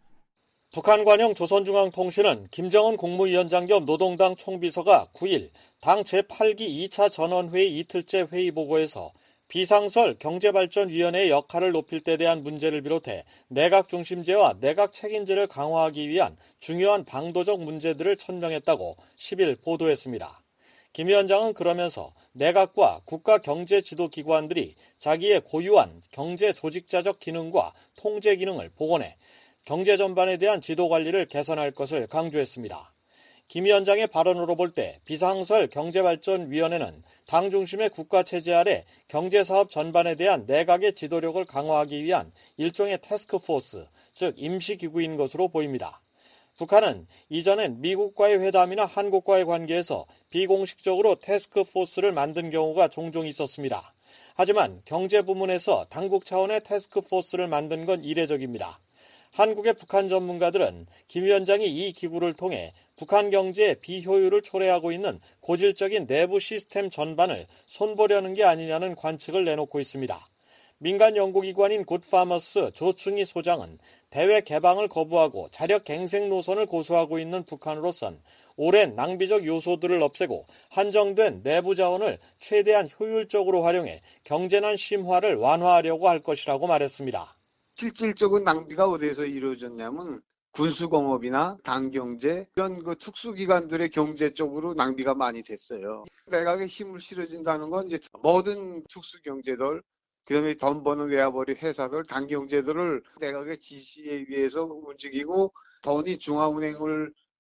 S15: 북한 관영 조선중앙통신은 김정은 국무위원장 겸 노동당 총비서가 9일 당 제8기 2차 전원회의 이틀째 회의 보고에서 비상설 경제발전위원회의 역할을 높일 때 대한 문제를 비롯해 내각 중심제와 내각 책임제를 강화하기 위한 중요한 방도적 문제들을 천명했다고 10일 보도했습니다. 김 위원장은 그러면서 내각과 국가 경제지도기관들이 자기의 고유한 경제 조직자적 기능과 통제 기능을 복원해 경제 전반에 대한 지도관리를 개선할 것을 강조했습니다. 김 위원장의 발언으로 볼 때 비상설 경제발전위원회는 당 중심의 국가체제 아래 경제사업 전반에 대한 내각의 지도력을 강화하기 위한 일종의 태스크포스, 즉 임시기구인 것으로 보입니다. 북한은 이전엔 미국과의 회담이나 한국과의 관계에서 비공식적으로 태스크포스를 만든 경우가 종종 있었습니다. 하지만 경제 부문에서 당국 차원의 태스크포스를 만든 건 이례적입니다. 한국의 북한 전문가들은 김 위원장이 이 기구를 통해 북한 경제의 비효율을 초래하고 있는 고질적인 내부 시스템 전반을 손보려는 게 아니냐는 관측을 내놓고 있습니다. 민간 연구기관인 굿파머스 조충희 소장은 대외 개방을 거부하고 자력 갱생 노선을 고수하고 있는 북한으로선 오랜 낭비적 요소들을 없애고 한정된 내부 자원을 최대한 효율적으로 활용해 경제난 심화를 완화하려고 할 것이라고 말했습니다.
S16: 실질적인 낭비가 어디에서 이루어졌냐면 군수공업이나 당경제 이런 그 특수기관들의 경제 쪽으로 낭비가 많이 됐어요. 내각에 힘을 실어준다는 건 이제 모든 특수경제들, 그다음에 돈 버는 외화벌이 회사들, 당경제들을 내각의 지시에 의해서 움직이고 돈이 중앙은행을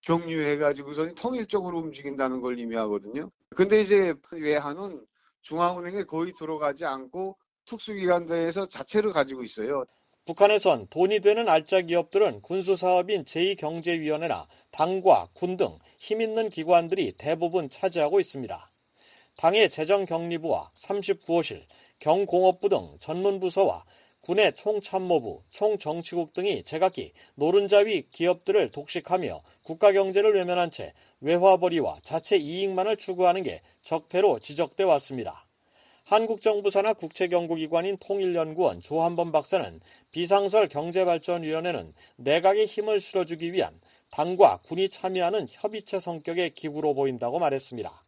S16: 경유해가지고서 통일적으로 움직인다는 걸 의미하거든요. 근데 이제 외환은 중앙은행에 거의 들어가지 않고 특수기관들에서 자체를 가지고 있어요.
S15: 북한에선 돈이 되는 알짜 기업들은 군수사업인 제2경제위원회나 당과 군 등 힘있는 기관들이 대부분 차지하고 있습니다. 당의 재정경리부와 39호실, 경공업부 등 전문부서와 군의 총참모부, 총정치국 등이 제각기 노른자위 기업들을 독식하며 국가경제를 외면한 채 외화벌이와 자체 이익만을 추구하는 게 적폐로 지적돼 왔습니다. 한국정부사나 국책연구기관인 통일연구원 조한범 박사는 비상설 경제발전위원회는 내각의 힘을 실어주기 위한 당과 군이 참여하는 협의체 성격의 기구로 보인다고 말했습니다.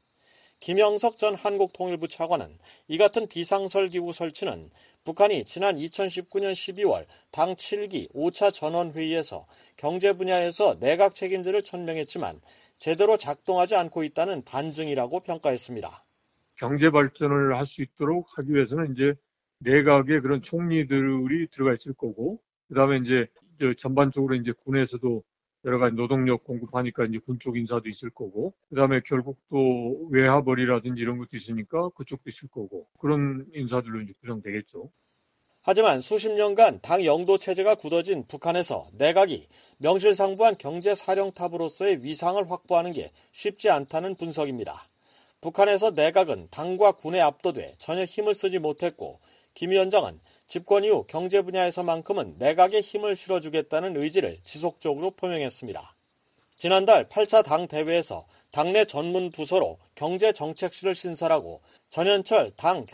S15: 김영석 전 한국통일부 차관은 이 같은 비상설 기구 설치는 북한이 지난 2019년 12월 당 7기 5차 전원회의에서 경제 분야에서 내각 책임제를 천명했지만 제대로 작동하지 않고 있다는 반증이라고 평가했습니다.
S17: 경제 발전을 할 수 있도록 하기 위해서는 이제 내각의 그런 총리들이 들어가 있을 거고, 그다음에 이제 전반적으로 이제 군에서도 여러 가지 노동력 공급하니까 이제 군 쪽 인사도 있을 거고, 그다음에 결국 또 외화벌이라든지 이런 것도 있으니까 그쪽도 있을 거고, 그런 인사들로 이제 구성되겠죠.
S15: 하지만 수십 년간 당 영도 체제가 굳어진 북한에서 내각이 명실상부한 경제사령탑으로서의 위상을 확보하는 게 쉽지 않다는 분석입니다. 북한에서 내각은 당과 군에 압도돼 전혀 힘을 쓰지 못했고, 김 위원장은 집권 이후 경제 분야에서만큼은 내각에 힘을 실어주겠다는 의지를 지속적으로 표명했습니다. 지난달 8차 당 대회에서 당내 전문 부서로 경제정책실을 신설하고 전현철 당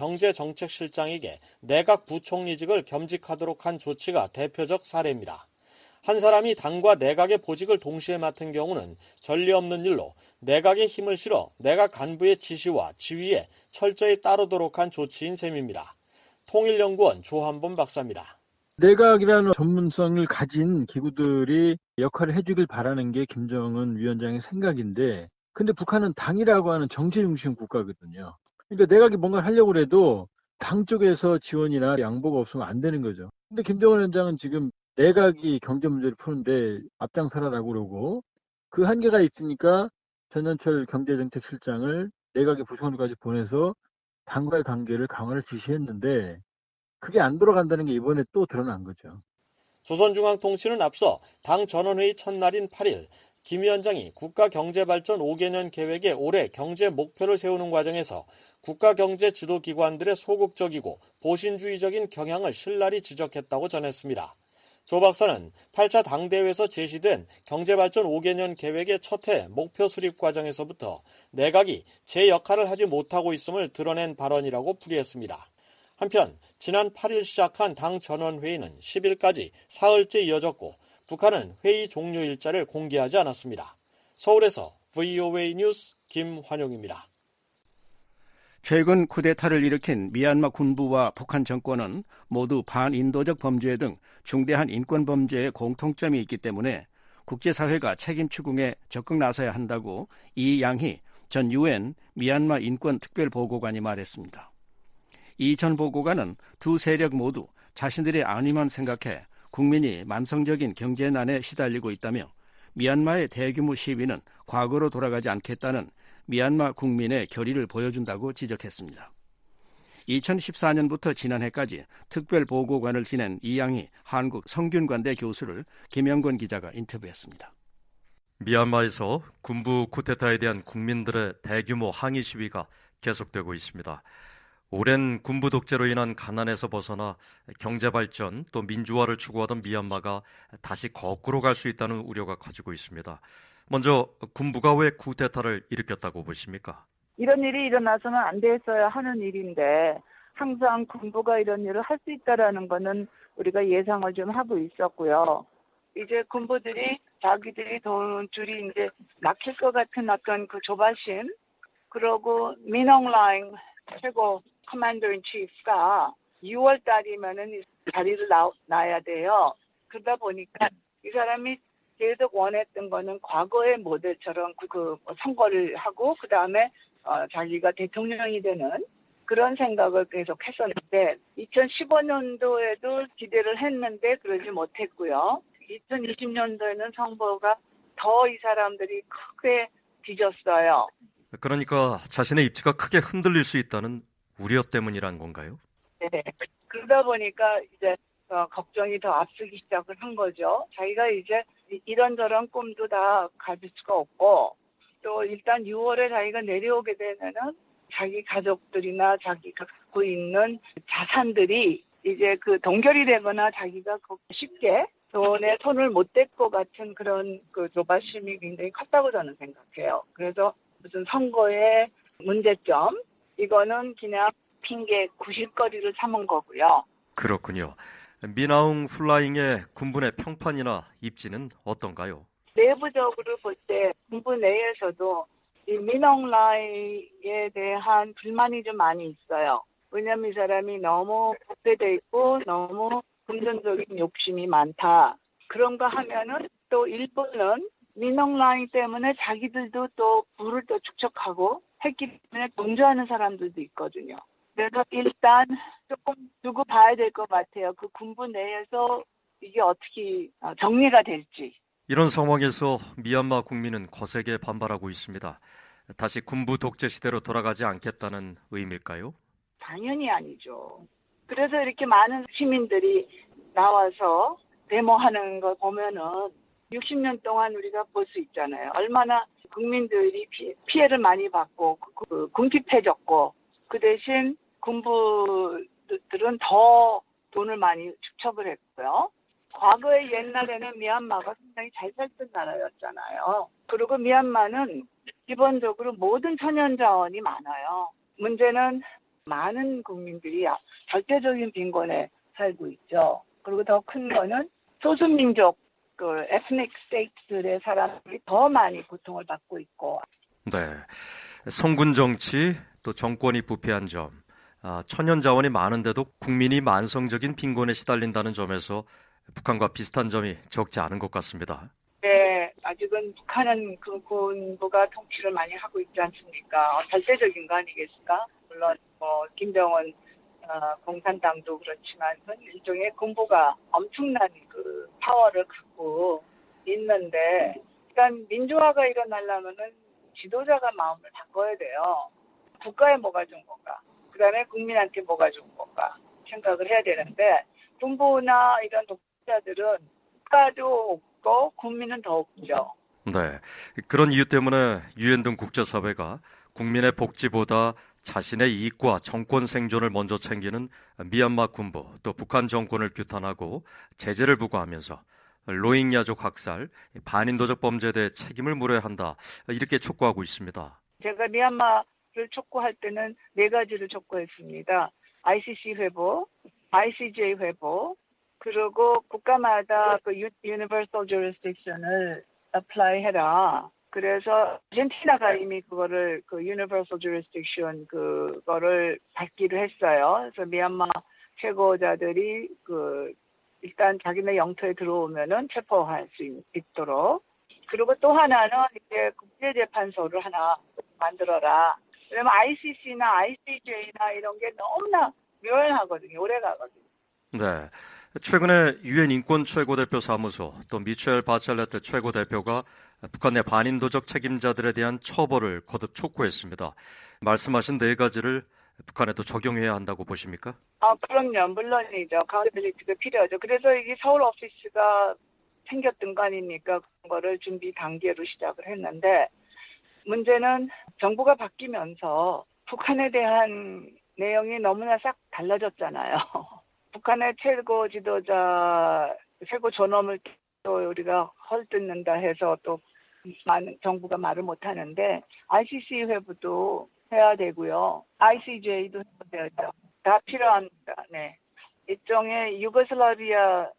S15: 경제정책실장에게 내각 부총리직을 겸직하도록 한 조치가 대표적 사례입니다. 한 사람이 당과 내각의 보직을 동시에 맡은 경우는 전례 없는 일로 내각에 힘을 실어 내각 간부의 지시와 지휘에 철저히 따르도록 한 조치인 셈입니다. 통일연구원 조한범 박사입니다.
S18: 내각이라는 전문성을 가진 기구들이 역할을 해주길 바라는 게 김정은 위원장의 생각인데, 근데 북한은 당이라고 하는 정치 중심 국가거든요. 그러니까 내각이 뭔가를 하려고 해도 당 쪽에서 지원이나 양보가 없으면 안 되는 거죠. 근데 김정은 위원장은 지금 내각이 경제 문제를 푸는데 앞장서라라고 그러고, 그 한계가 있으니까 전현철 경제정책실장을 내각의 부총리까지 보내서 당과의 관계를 강화를 지시했는데, 그게 안 돌아간다는 게 이번에 또 드러난 거죠.
S15: 조선중앙통신은 앞서 당 전원회의 첫날인 8일 김 위원장이 국가경제발전 5개년 계획에 올해 경제 목표를 세우는 과정에서 국가경제지도기관들의 소극적이고 보신주의적인 경향을 신랄히 지적했다고 전했습니다. 조 박사는 8차 당대회에서 제시된 경제발전 5개년 계획의 첫해 목표 수립 과정에서부터 내각이 제 역할을 하지 못하고 있음을 드러낸 발언이라고 풀이했습니다. 한편 지난 8일 시작한 당 전원회의는 10일까지 사흘째 이어졌고, 북한은 회의 종료 일자를 공개하지 않았습니다. 서울에서 VOA 뉴스 김환용입니다.
S3: 최근 쿠데타를 일으킨 미얀마 군부와 북한 정권은 모두 반인도적 범죄 등 중대한 인권 범죄에 공통점이 있기 때문에 국제사회가 책임 추궁에 적극 나서야 한다고 이양희 전 UN 미얀마 인권특별보고관이 말했습니다. 이 전 보고관은 두 세력 모두 자신들의 안위만 생각해 국민이 만성적인 경제난에 시달리고 있다며 미얀마의 대규모 시위는 과거로 돌아가지 않겠다는 미얀마 국민의 결의를 보여준다고 지적했습니다. 2014년부터 지난해까지 특별보고관을 지낸 이양희 한국 성균관대 교수를 김영권 기자가 인터뷰했습니다.
S19: 미얀마에서 군부 쿠데타에 대한 국민들의 대규모 항의 시위가 계속되고 있습니다. 오랜 군부 독재로 인한 가난에서 벗어나 경제발전 또 민주화를 추구하던 미얀마가 다시 거꾸로 갈 수 있다는 우려가 커지고 있습니다. 먼저 군부가 왜 쿠데타를 일으켰다고 보십니까?
S20: 이런 일이 일어나서는 안 됐어야 하는 일인데 항상 군부가 이런 일을 할 수 있다라는 거는 우리가 예상을 좀 하고 있었고요. 이제 군부들이 자기들이 돈줄이 이제 막힐 것 같은 어떤 그 조바심, 그러고 민엉라잉 최고 커맨더 인 치프가 6월 달이면은 자리를 놔야 돼요. 그러다 보니까 이 사람이 계속 원했던 거는 과거의 모델처럼 선거를 하고 그 다음에 자기가 대통령이 되는 그런 생각을 계속 했었는데 2015년도에도 기대를 했는데 그러지 못했고요. 2020년도에는 선거가 더 이 사람들이 크게 뒤졌어요.
S19: 그러니까 자신의 입지가 크게 흔들릴 수 있다는 우려 때문이란 건가요?
S20: 네. 그러다 보니까 이제 걱정이 더 앞서기 시작을 한 거죠. 자기가 이제 이런저런 꿈도 다 가질 수가 없고 또 일단 6월에 자기가 내려오게 되면은 자기 가족들이나 자기가 갖고 있는 자산들이 이제 그 동결이 되거나 자기가 쉽게 돈에 손을 못 댈 것 같은 그런 그 조바심이 굉장히 컸다고 저는 생각해요. 그래서 무슨 선거의 문제점 이거는 그냥 핑계 구실거리를 삼은 거고요.
S19: 그렇군요. 미나웅 플라잉의 군부의 평판이나 입지는 어떤가요?
S20: 내부적으로 볼 때 군부 내에서도 이 미나웅라이에 대한 불만이 좀 많이 있어요. 왜냐하면 이 사람이 너무 복대돼 있고 너무 금전적인 욕심이 많다. 그런가 하면은 또 일본은 미나웅라이 때문에 자기들도 또 부를 또 축적하고 했기 때문에 동조하는 사람들도 있거든요. 그래서 일단 조금 두고 봐야 될 것 같아요. 그 군부 내에서 이게 어떻게 정리가 될지.
S19: 이런 상황에서 미얀마 국민은 거세게 반발하고 있습니다. 다시 군부 독재 시대로 돌아가지 않겠다는 의미일까요?
S20: 당연히 아니죠. 그래서 이렇게 많은 시민들이 나와서 데모하는 걸 보면은 60년 동안 우리가 볼 수 있잖아요. 얼마나 국민들이 피해를 많이 받고 궁핍해졌고 그 대신 군부들은 더 돈을 많이 축적을 했고요. 과거에 옛날에는 미얀마가 굉장히 잘 살던 나라였잖아요. 그리고 미얀마는 기본적으로 모든 천연자원이 많아요. 문제는 많은 국민들이 절대적인 빈곤에 살고 있죠. 그리고 더 큰 거는 소수민족, 에스닉 스테이트들의 사람들이 더 많이 고통을 받고 있고.
S19: 네, 성군 정치 또 정권이 부패한 점, 천연 자원이 많은데도 국민이 만성적인 빈곤에 시달린다는 점에서 북한과 비슷한 점이 적지 않은 것 같습니다.
S20: 네, 아직은 북한은 그 군부가 통치를 많이 하고 있지 않습니까? 절대적인 거 아니겠습니까? 물론 김정은 공산당도 그렇지만 일종의 군부가 엄청난 그 파워를 갖고 있는데, 일단 민주화가 일어나려면은 지도자가 마음을 바꿔야 돼요. 국가에 뭐가 좋은 건가? 그다음에 국민한테 뭐가 좋은 건가? 생각을 해야 되는데 군부나 이런 독자들은 국가도 없고 국민은 더 없죠.
S19: 네, 그런 이유 때문에 유엔 등 국제사회가 국민의 복지보다 자신의 이익과 정권 생존을 먼저 챙기는 미얀마 군부 또 북한 정권을 규탄하고 제재를 부과하면서 로힝야족 학살, 반인도적 범죄에 대해 책임을 물어야 한다 이렇게 촉구하고 있습니다.
S20: 제가 미얀마를 촉구할 때는 4가지를 촉구했습니다. ICC 회복, ICJ 회복, 그리고 국가마다 그 Universal Jurisdiction을 apply 해라. 그래서 아르헨티나가 이미 그거를 그 Universal Jurisdiction 그거를 받기로 했어요. 그래서 미얀마 최고자들이 일단 자기네 영토에 들어오면은 체포할 수 있도록. 그리고 또 하나는 이제 국제재판소를 하나 만들어라. 왜냐면 ICC나 ICJ나 이런 게 너무나 묘연하거든요. 오래 가거든요.
S19: 네. 최근에 유엔 인권 최고대표 사무소 또 미셸 바첼레트 최고대표가 북한 내 반인도적 책임자들에 대한 처벌을 거듭 촉구했습니다. 말씀하신 4가지를 북한에도 적용해야 한다고 보십니까?
S20: 그럼요. 물론이죠. accountability가 필요하죠. 그래서 이게 서울 오피스가 생겼던 거 아닙니까? 그거를 준비 단계로 시작을 했는데 문제는 정부가 바뀌면서 북한에 대한 내용이 너무나 싹 달라졌잖아요. 북한의 최고 지도자, 최고 존엄을 또 우리가 헐뜯는다 해서 또 많은 정부가 말을 못 하는데 ICC 회부도 해야 되고요. ICJ도 해야 돼요. 다 필요합니다. 네. 일종의 유고슬라비아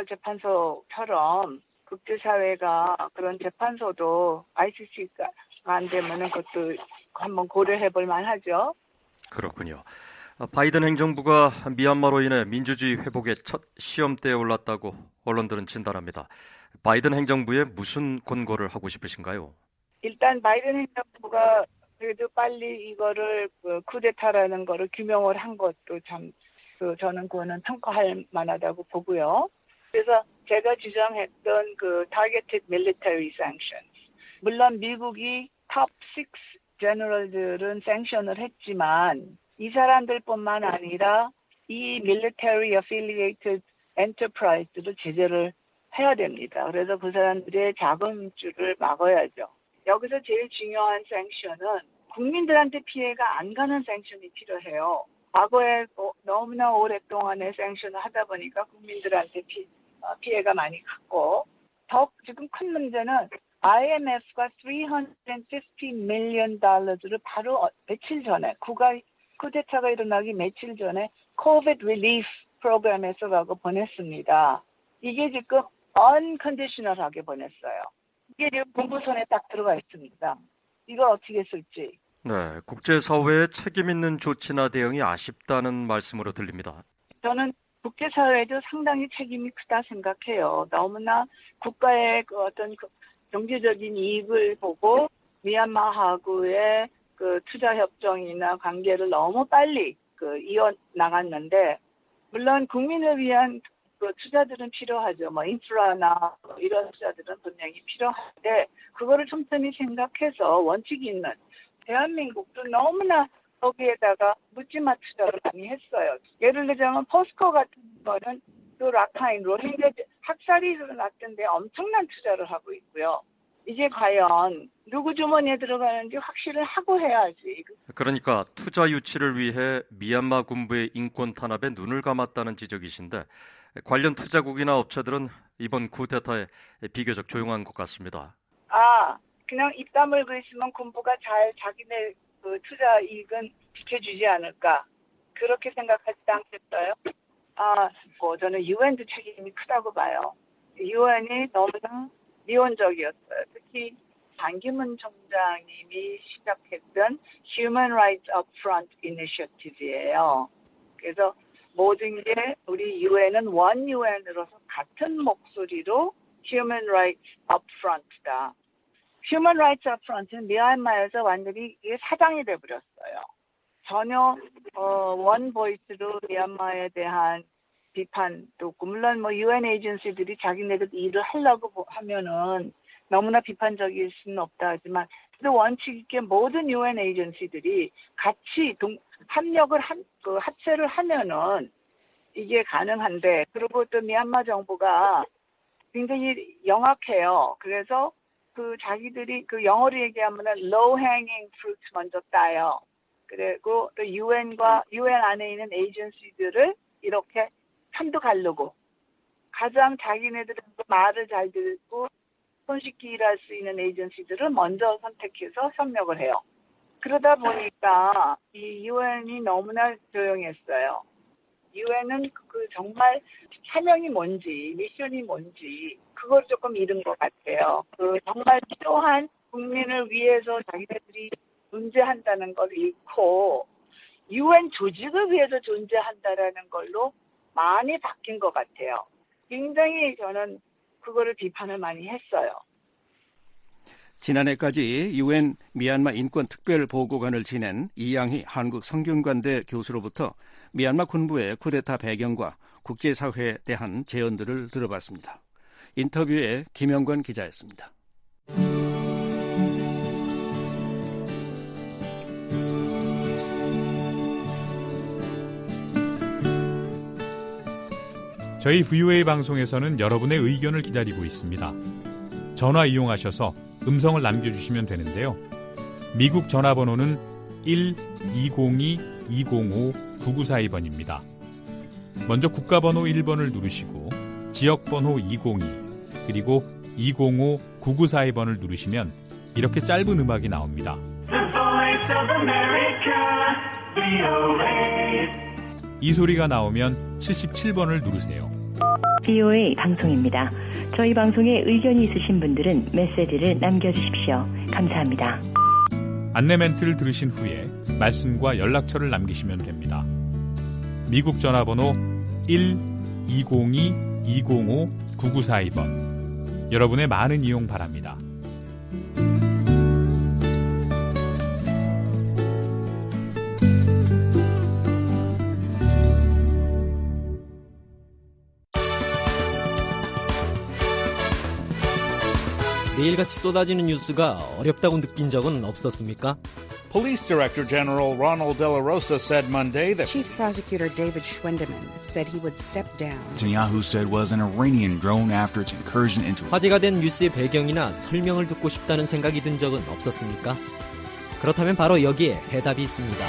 S20: 특별재판소처럼 국제사회가 그런 재판소도 ICC가 안 되면은 그것도 한번 고려해 볼 만하죠.
S19: 그렇군요. 바이든 행정부가 미얀마로 인해 민주주의 회복의 첫 시험대에 올랐다고 언론들은 진단합니다. 바이든 행정부에 무슨 권고를 하고 싶으신가요?
S20: 일단 바이든 행정부가 그래도 빨리 이거를 쿠데타라는 거를 규명을 한 것도 참 저는 그거는 평가할 만하다고 보고요. 그래서 제가 주장했던 그 targeted military sanctions. 물론 미국이 top 6 제너럴들은 섹션을 했지만 이 사람들뿐만 아니라 이 military affiliated enterprise들을 제재를 해야 됩니다. 그래서 그 사람들의 자금줄을 막아야죠. 여기서 제일 중요한 섹션은 국민들한테 피해가 안 가는 섹션이 필요해요. 과거에 너무나 오랫동안의 섹션을 하다 보니까 국민들한테 피해가 많이 갔고 더 지금 큰 문제는 IMF가 $350 million 바로 며칠 전에 쿠데타가 일어나기 며칠 전에 COVID relief 프로그램에 써가고 보냈습니다. 이게 지금 unconditional하게 보냈어요. 이게 지금 정부 손에 딱 들어가 있습니다. 이걸 어떻게 쓸지.
S19: 네, 국제사회의 책임 있는 조치나 대응이 아쉽다는 말씀으로 들립니다.
S20: 저는 국제사회도 상당히 책임이 크다 생각해요. 너무나 국가의 그 어떤 경제적인 이익을 보고 미얀마하고의 그 투자 협정이나 관계를 너무 빨리 이어 나갔는데 물론 국민을 위한 그 투자들은 필요하죠. 뭐 인프라나 이런 투자들은 분명히 필요한데 그거를 촘촘히 생각해서 원칙이 있는 대한민국도 너무나 거기에다가 묻지마 투자를 많이 했어요. 예를 들자면 포스코 같은 거는 또 라카인 로힝야 학살이 일어났던데 엄청난 투자를 하고 있고요. 이제 과연 누구 주머니에 들어가는지 확실을 하고 해야지.
S19: 그러니까 투자 유치를 위해 미얀마 군부의 인권 탄압에 눈을 감았다는 지적이신데 관련 투자국이나 업체들은 이번 쿠데타에 비교적 조용한 것 같습니다.
S20: 그냥 입 다물고 있으면 군부가 잘 자기네 그 투자 이익은 지켜주지 않을까 그렇게 생각하지 않겠어요? 저는 유엔도 책임이 크다고 봐요. 유엔이 너무나 미온적이었어요. 특히 반기문 총장님이 시작했던 Human Rights Upfront Initiative예요. 그래서 모든 게 우리 유엔은 원 유엔으로서 같은 목소리로 Human Rights Upfront다. Human Rights Upfront는 미얀마에서 완전히 이게 사장이 돼버렸어요. 전혀 원 보이스로 미얀마에 대한 비판도 없고 물론 뭐 유엔 에이전시들이 자기네들 일을 하려고 하면은 너무나 비판적일 수는 없다 하지만 또 원칙 있게 모든 유엔 에이전시들이 같이 합체를 하면은 이게 가능한데 그리고 또 미얀마 정부가 굉장히 영악해요. 그래서 그 자기들이 그 영어로 얘기하면은 low hanging fruit 먼저 따요. 그리고 또 유엔 안에 있는 에이전시들을 이렇게 편도 가르고 가장 자기네들은 말을 잘 듣고 손쉽게 일할 수 있는 에이전시들을 먼저 선택해서 협력을 해요. 그러다 보니까 이 유엔이 너무나 조용했어요. 유엔은 그 정말 사명이 뭔지 미션이 뭔지 그걸 조금 잃은 것 같아요. 그 정말 필요한 국민을 위해서 자기네들이 존재한다는 걸 잃고 유엔 조직을 위해서 존재한다라는 걸로 많이 바뀐 것 같아요. 굉장히 저는 그거를 비판을 많이 했어요.
S3: 지난해까지 유엔 미얀마 인권특별보고관을 지낸 이양희 한국성균관대 교수로부터 미얀마 군부의 쿠데타 배경과 국제사회에 대한 제언들을 들어봤습니다. 인터뷰에 김영권 기자였습니다.
S21: 저희 VOA 방송에서는 여러분의 의견을 기다리고 있습니다. 전화 이용하셔서 음성을 남겨주시면 되는데요. 미국 전화번호는 1-202-205-9942번입니다. 먼저 국가번호 1번을 누르시고 지역번호 202 그리고 205-9942번을 누르시면 이렇게 짧은 음악이 나옵니다. 이 소리가 나오면 77번을 누르세요.
S22: VOA 방송입니다. 저희 방송에 의견이 있으신 분들은 메시지를 남겨주십시오. 감사합니다.
S21: 안내 멘트를 들으신 후에 말씀과 연락처를 남기시면 됩니다. 미국 전화번호 1-202-205-9942번. 여러분의 많은 이용 바랍니다.
S1: 매일같이 쏟아지는 뉴스가 어렵다고 느낀 적은 없었습니까?
S2: Police Director General Ronald De La Rosa said Monday that
S23: Chief Prosecutor David Schwendeman said he would step down.
S24: Netanyahu said was an Iranian drone after its incursion into.
S1: 화제가 된 뉴스의 배경이나 설명을 듣고 싶다는 생각이 든 적은 없었습니까? 그렇다면 바로 여기에 해답이 있습니다.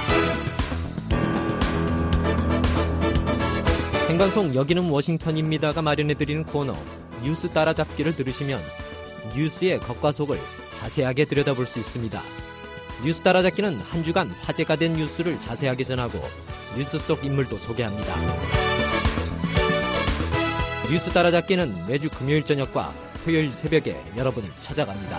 S1: 생방송 여기는 워싱턴입니다가 마련해드리는 코너 뉴스 따라잡기를 들으시면 뉴스의 겉과 속을 자세하게 들여다볼 수 있습니다. 뉴스 따라잡기는 한 주간 화제가 된 뉴스를 자세하게 전하고 뉴스 속 인물도 소개합니다. 뉴스 따라잡기는 매주 금요일 저녁과 토요일 새벽에 여러분을 찾아갑니다.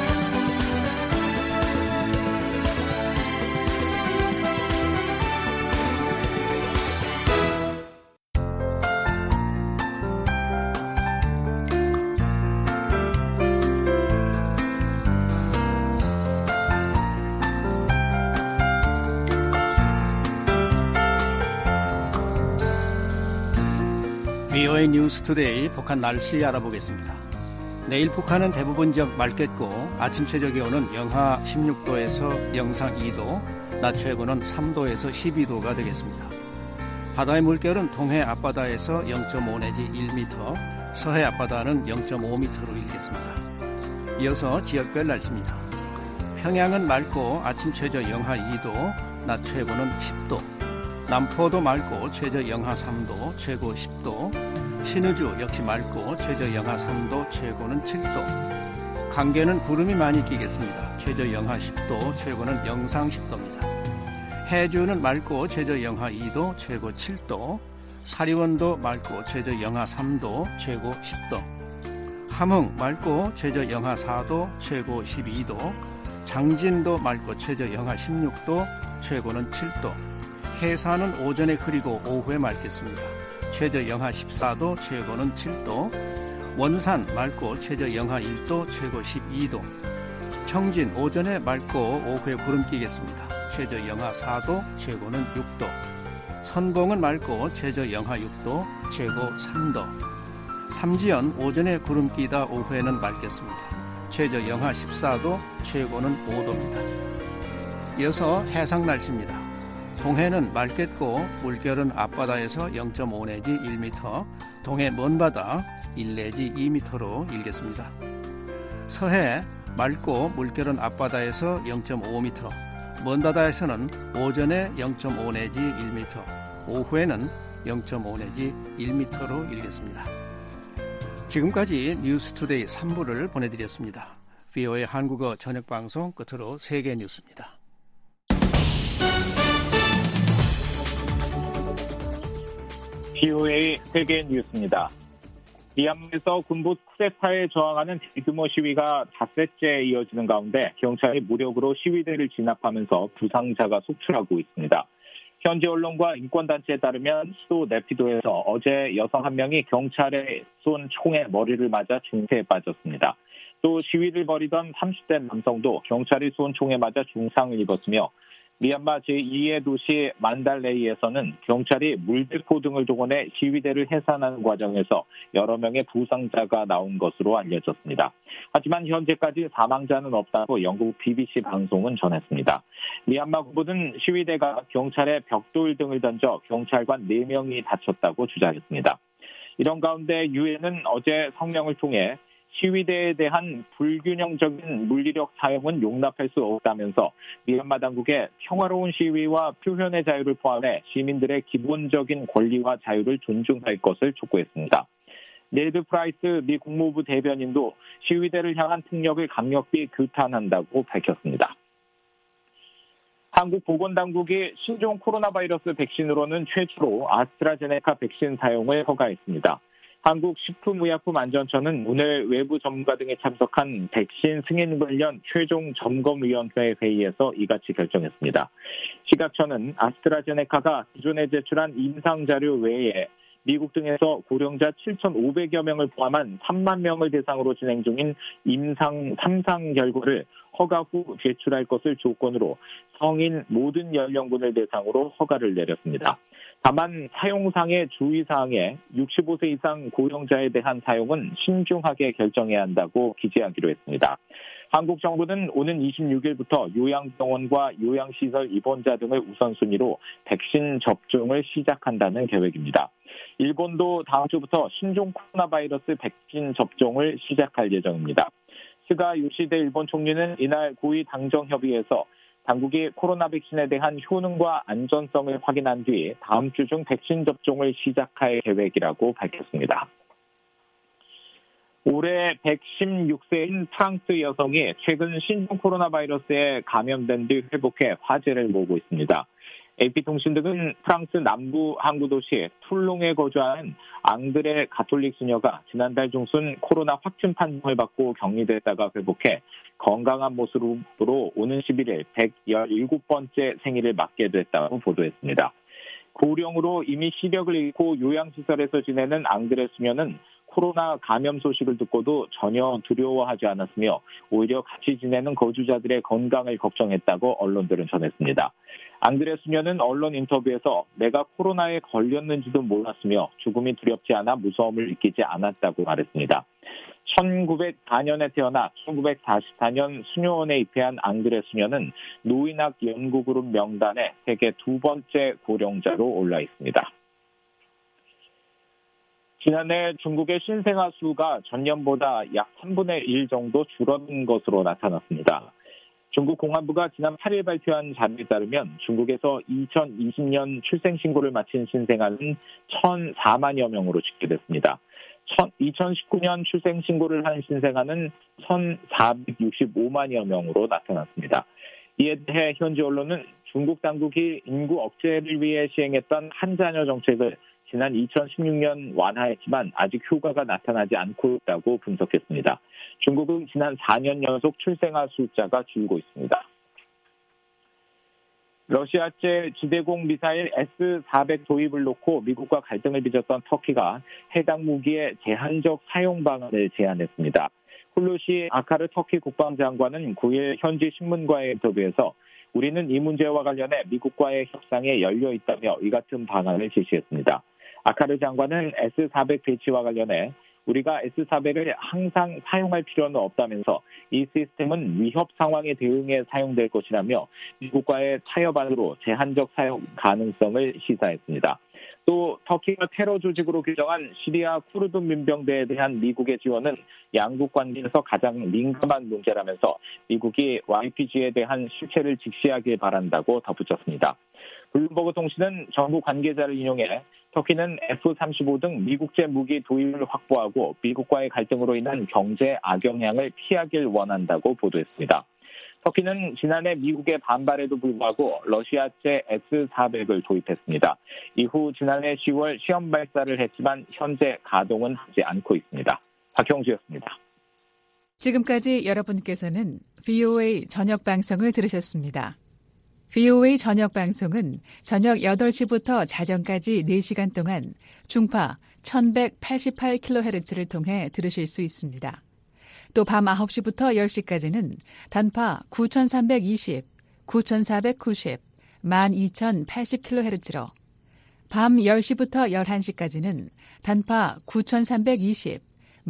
S3: VOA 뉴스 투데이 북한 날씨 알아보겠습니다. 내일 북한은 대부분 지역 맑겠고 아침 최저 기온은 영하 16도에서 영상 2도, 낮 최고는 3도에서 12도가 되겠습니다. 바다의 물결은 동해 앞바다에서 0.5 내지 1m, 서해 앞바다는 0.5m로 일겠습니다. 이어서 지역별 날씨입니다. 평양은 맑고 아침 최저 영하 2도, 낮 최고는 10도, 남포도 맑고 최저 영하 3도, 최고 10도, 신의주 역시 맑고 최저 영하 3도, 최고는 7도, 강계는 구름이 많이 끼겠습니다. 최저 영하 10도, 최고는 영상 10도입니다. 해주는 맑고 최저 영하 2도, 최고 7도, 사리원도 맑고 최저 영하 3도, 최고 10도, 함흥 맑고 최저 영하 4도, 최고 12도, 장진도 맑고 최저 영하 16도, 최고는 7도, 해산은 오전에 흐리고 오후에 맑겠습니다. 최저 영하 14도, 최고는 7도, 원산 맑고 최저 영하 1도, 최고 12도, 청진 오전에 맑고 오후에 구름 끼겠습니다. 최저 영하 4도, 최고는 6도, 선봉은 맑고 최저 영하 6도, 최고 3도, 삼지연 오전에 구름 끼다 오후에는 맑겠습니다. 최저 영하 14도, 최고는 5도입니다. 이어서 해상 날씨입니다. 동해는 맑겠고 물결은 앞바다에서 0.5 내지 1m, 동해 먼바다 1 내지 2m로 일겠습니다. 서해 맑고 물결은 앞바다에서 0.5m, 먼바다에서는 오전에 0.5 내지 1m, 오후에는 0.5 내지 1m로 일겠습니다. 지금까지 뉴스투데이 3부를 보내드렸습니다. VOA 한국어 저녁방송 끝으로 세계 뉴스입니다.
S25: VOA 세계 뉴스입니다. 미얀마에서 군부 쿠데타에 저항하는 대규모 시위가 닷새째 이어지는 가운데 경찰이 무력으로 시위대를 진압하면서 부상자가 속출하고 있습니다. 현지 언론과 인권단체에 따르면 수도 네피도에서 어제 여성 한 명이 경찰에 쏜 총에 머리를 맞아 중태에 빠졌습니다. 또 시위를 벌이던 30대 남성도 경찰이 쏜 총에 맞아 중상을 입었으며 미얀마 제2의 도시 만달레이에서는 경찰이 물대포 등을 동원해 시위대를 해산하는 과정에서 여러 명의 부상자가 나온 것으로 알려졌습니다. 하지만 현재까지 사망자는 없다고 영국 BBC 방송은 전했습니다. 미얀마 군부는 시위대가 경찰에 벽돌 등을 던져 경찰관 4명이 다쳤다고 주장했습니다. 이런 가운데 유엔은 어제 성명을 통해 시위대에 대한 불균형적인 물리력 사용은 용납할 수 없다면서 미얀마 당국의 평화로운 시위와 표현의 자유를 포함해 시민들의 기본적인 권리와 자유를 존중할 것을 촉구했습니다. 네드 프라이스 미 국무부 대변인도 시위대를 향한 폭력을 강력히 규탄한다고 밝혔습니다. 한국 보건당국이 신종 코로나 바이러스 백신으로는 최초로 아스트라제네카 백신 사용을 허가했습니다. 한국식품의약품안전처는 오늘 외부 전문가 등이 참석한 백신 승인 관련 최종 점검위원회 회의에서 이같이 결정했습니다. 식약처는 아스트라제네카가 기존에 제출한 임상자료 외에 미국 등에서 고령자 7,500여 명을 포함한 3만 명을 대상으로 진행 중인 임상 3상 결과를 허가 후 제출할 것을 조건으로 성인 모든 연령군을 대상으로 허가를 내렸습니다. 다만 사용상의 주의사항에 65세 이상 고령자에 대한 사용은 신중하게 결정해야 한다고 기재하기로 했습니다. 한국 정부는 오는 26일부터 요양병원과 요양시설 입원자 등을 우선순위로 백신 접종을 시작한다는 계획입니다. 일본도 다음 주부터 신종 코로나 바이러스 백신 접종을 시작할 예정입니다. 스가 요시대 일본 총리는 이날 고위 당정협의회에서 당국이 코로나 백신에 대한 효능과 안전성을 확인한 뒤 다음 주 중 백신 접종을 시작할 계획이라고 밝혔습니다. 올해 116세인 프랑스 여성이 최근 신종 코로나 바이러스에 감염된 뒤 회복해 화제를 모으고 있습니다. AP통신 등은 프랑스 남부 항구 도시 툴롱에 거주하는 앙드레 가톨릭 수녀가 지난달 중순 코로나 확진 판정을 받고 격리됐다가 회복해 건강한 모습으로 오는 11일 117번째 생일을 맞게 됐다고 보도했습니다. 고령으로 이미 시력을 잃고 요양시설에서 지내는 앙드레 수녀는 코로나 감염 소식을 듣고도 전혀 두려워하지 않았으며 오히려 같이 지내는 거주자들의 건강을 걱정했다고 언론들은 전했습니다. 앙드레 수녀는 언론 인터뷰에서 내가 코로나에 걸렸는지도 몰랐으며 죽음이 두렵지 않아 무서움을 느끼지 않았다고 말했습니다. 1904년에 태어나 1944년 수녀원에 입회한 앙드레 수녀는 노인학 연구그룹 명단에 세계 두 번째 고령자로 올라 있습니다. 지난해 중국의 신생아 수가 전년보다 약 3분의 1 정도 줄어든 것으로 나타났습니다. 중국 공안부가 지난 8일 발표한 자료에 따르면 중국에서 2020년 출생신고를 마친 신생아는 1,004만여 명으로 집계됐습니다. 2019년 출생신고를 한 신생아는 1,465만여 명으로 나타났습니다. 이에 대해 현지 언론은 중국 당국이 인구 억제를 위해 시행했던 한 자녀 정책을 지난 2016년 완화했지만 아직 효과가 나타나지 않고 있다고 분석했습니다. 중국은 지난 4년 연속 출생아 숫자가 줄고 있습니다. 러시아제 지대공 미사일 S-400 도입을 놓고 미국과 갈등을 빚었던 터키가 해당 무기의 제한적 사용 방안을 제안했습니다. 훌루시 아카르 터키 국방장관은 9일 현지 신문과의 인터뷰에서 우리는 이 문제와 관련해 미국과의 협상에 열려 있다며 이 같은 방안을 제시했습니다. 아카르 장관은 S-400 배치와 관련해 우리가 S-400을 항상 사용할 필요는 없다면서 이 시스템은 위협 상황에 대응해 사용될 것이라며 미국과의 타협안으로 제한적 사용 가능성을 시사했습니다. 또 터키가 테러 조직으로 규정한 시리아 쿠르드 민병대에 대한 미국의 지원은 양국 관계에서 가장 민감한 문제라면서 미국이 YPG에 대한 실체를 직시하길 바란다고 덧붙였습니다. 블룸버그 통신은 정부 관계자를 인용해 터키는 F-35 등 미국제 무기 도입을 확보하고 미국과의 갈등으로 인한 경제 악영향을 피하길 원한다고 보도했습니다. 터키는 지난해 미국의 반발에도 불구하고 러시아제 S-400을 도입했습니다. 이후 지난해 10월 시험 발사를 했지만 현재 가동은 하지 않고 있습니다. 박형주였습니다.
S4: 지금까지 여러분께서는 VOA 저녁 방송을 들으셨습니다. VOA 저녁 방송은 저녁 8시부터 자정까지 4시간 동안 중파 1188kHz를 통해 들으실 수 있습니다. 또 밤 9시부터 10시까지는 단파 9320, 9490, 12080kHz로 밤 10시부터 11시까지는 단파 9320,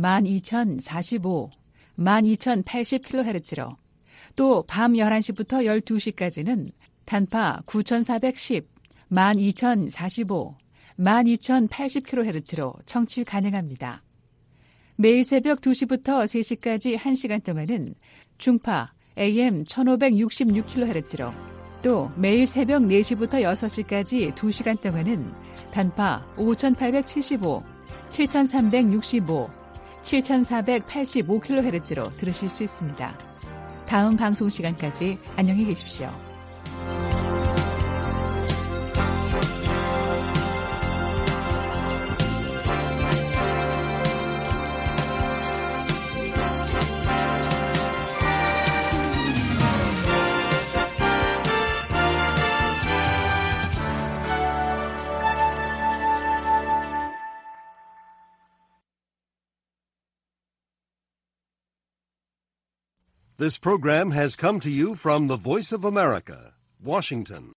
S4: 12045, 12080kHz로 또 밤 11시부터 12시까지는 단파 9410, 12045, 12080kHz로 청취 가능합니다. 매일 새벽 2시부터 3시까지 1시간 동안은 중파 AM 1566kHz로 또 매일 새벽 4시부터 6시까지 2시간 동안은 단파 5875, 7365, 7485kHz로 들으실 수 있습니다. 다음 방송 시간까지 안녕히 계십시오.
S5: This program has come to you from the Voice of America, Washington.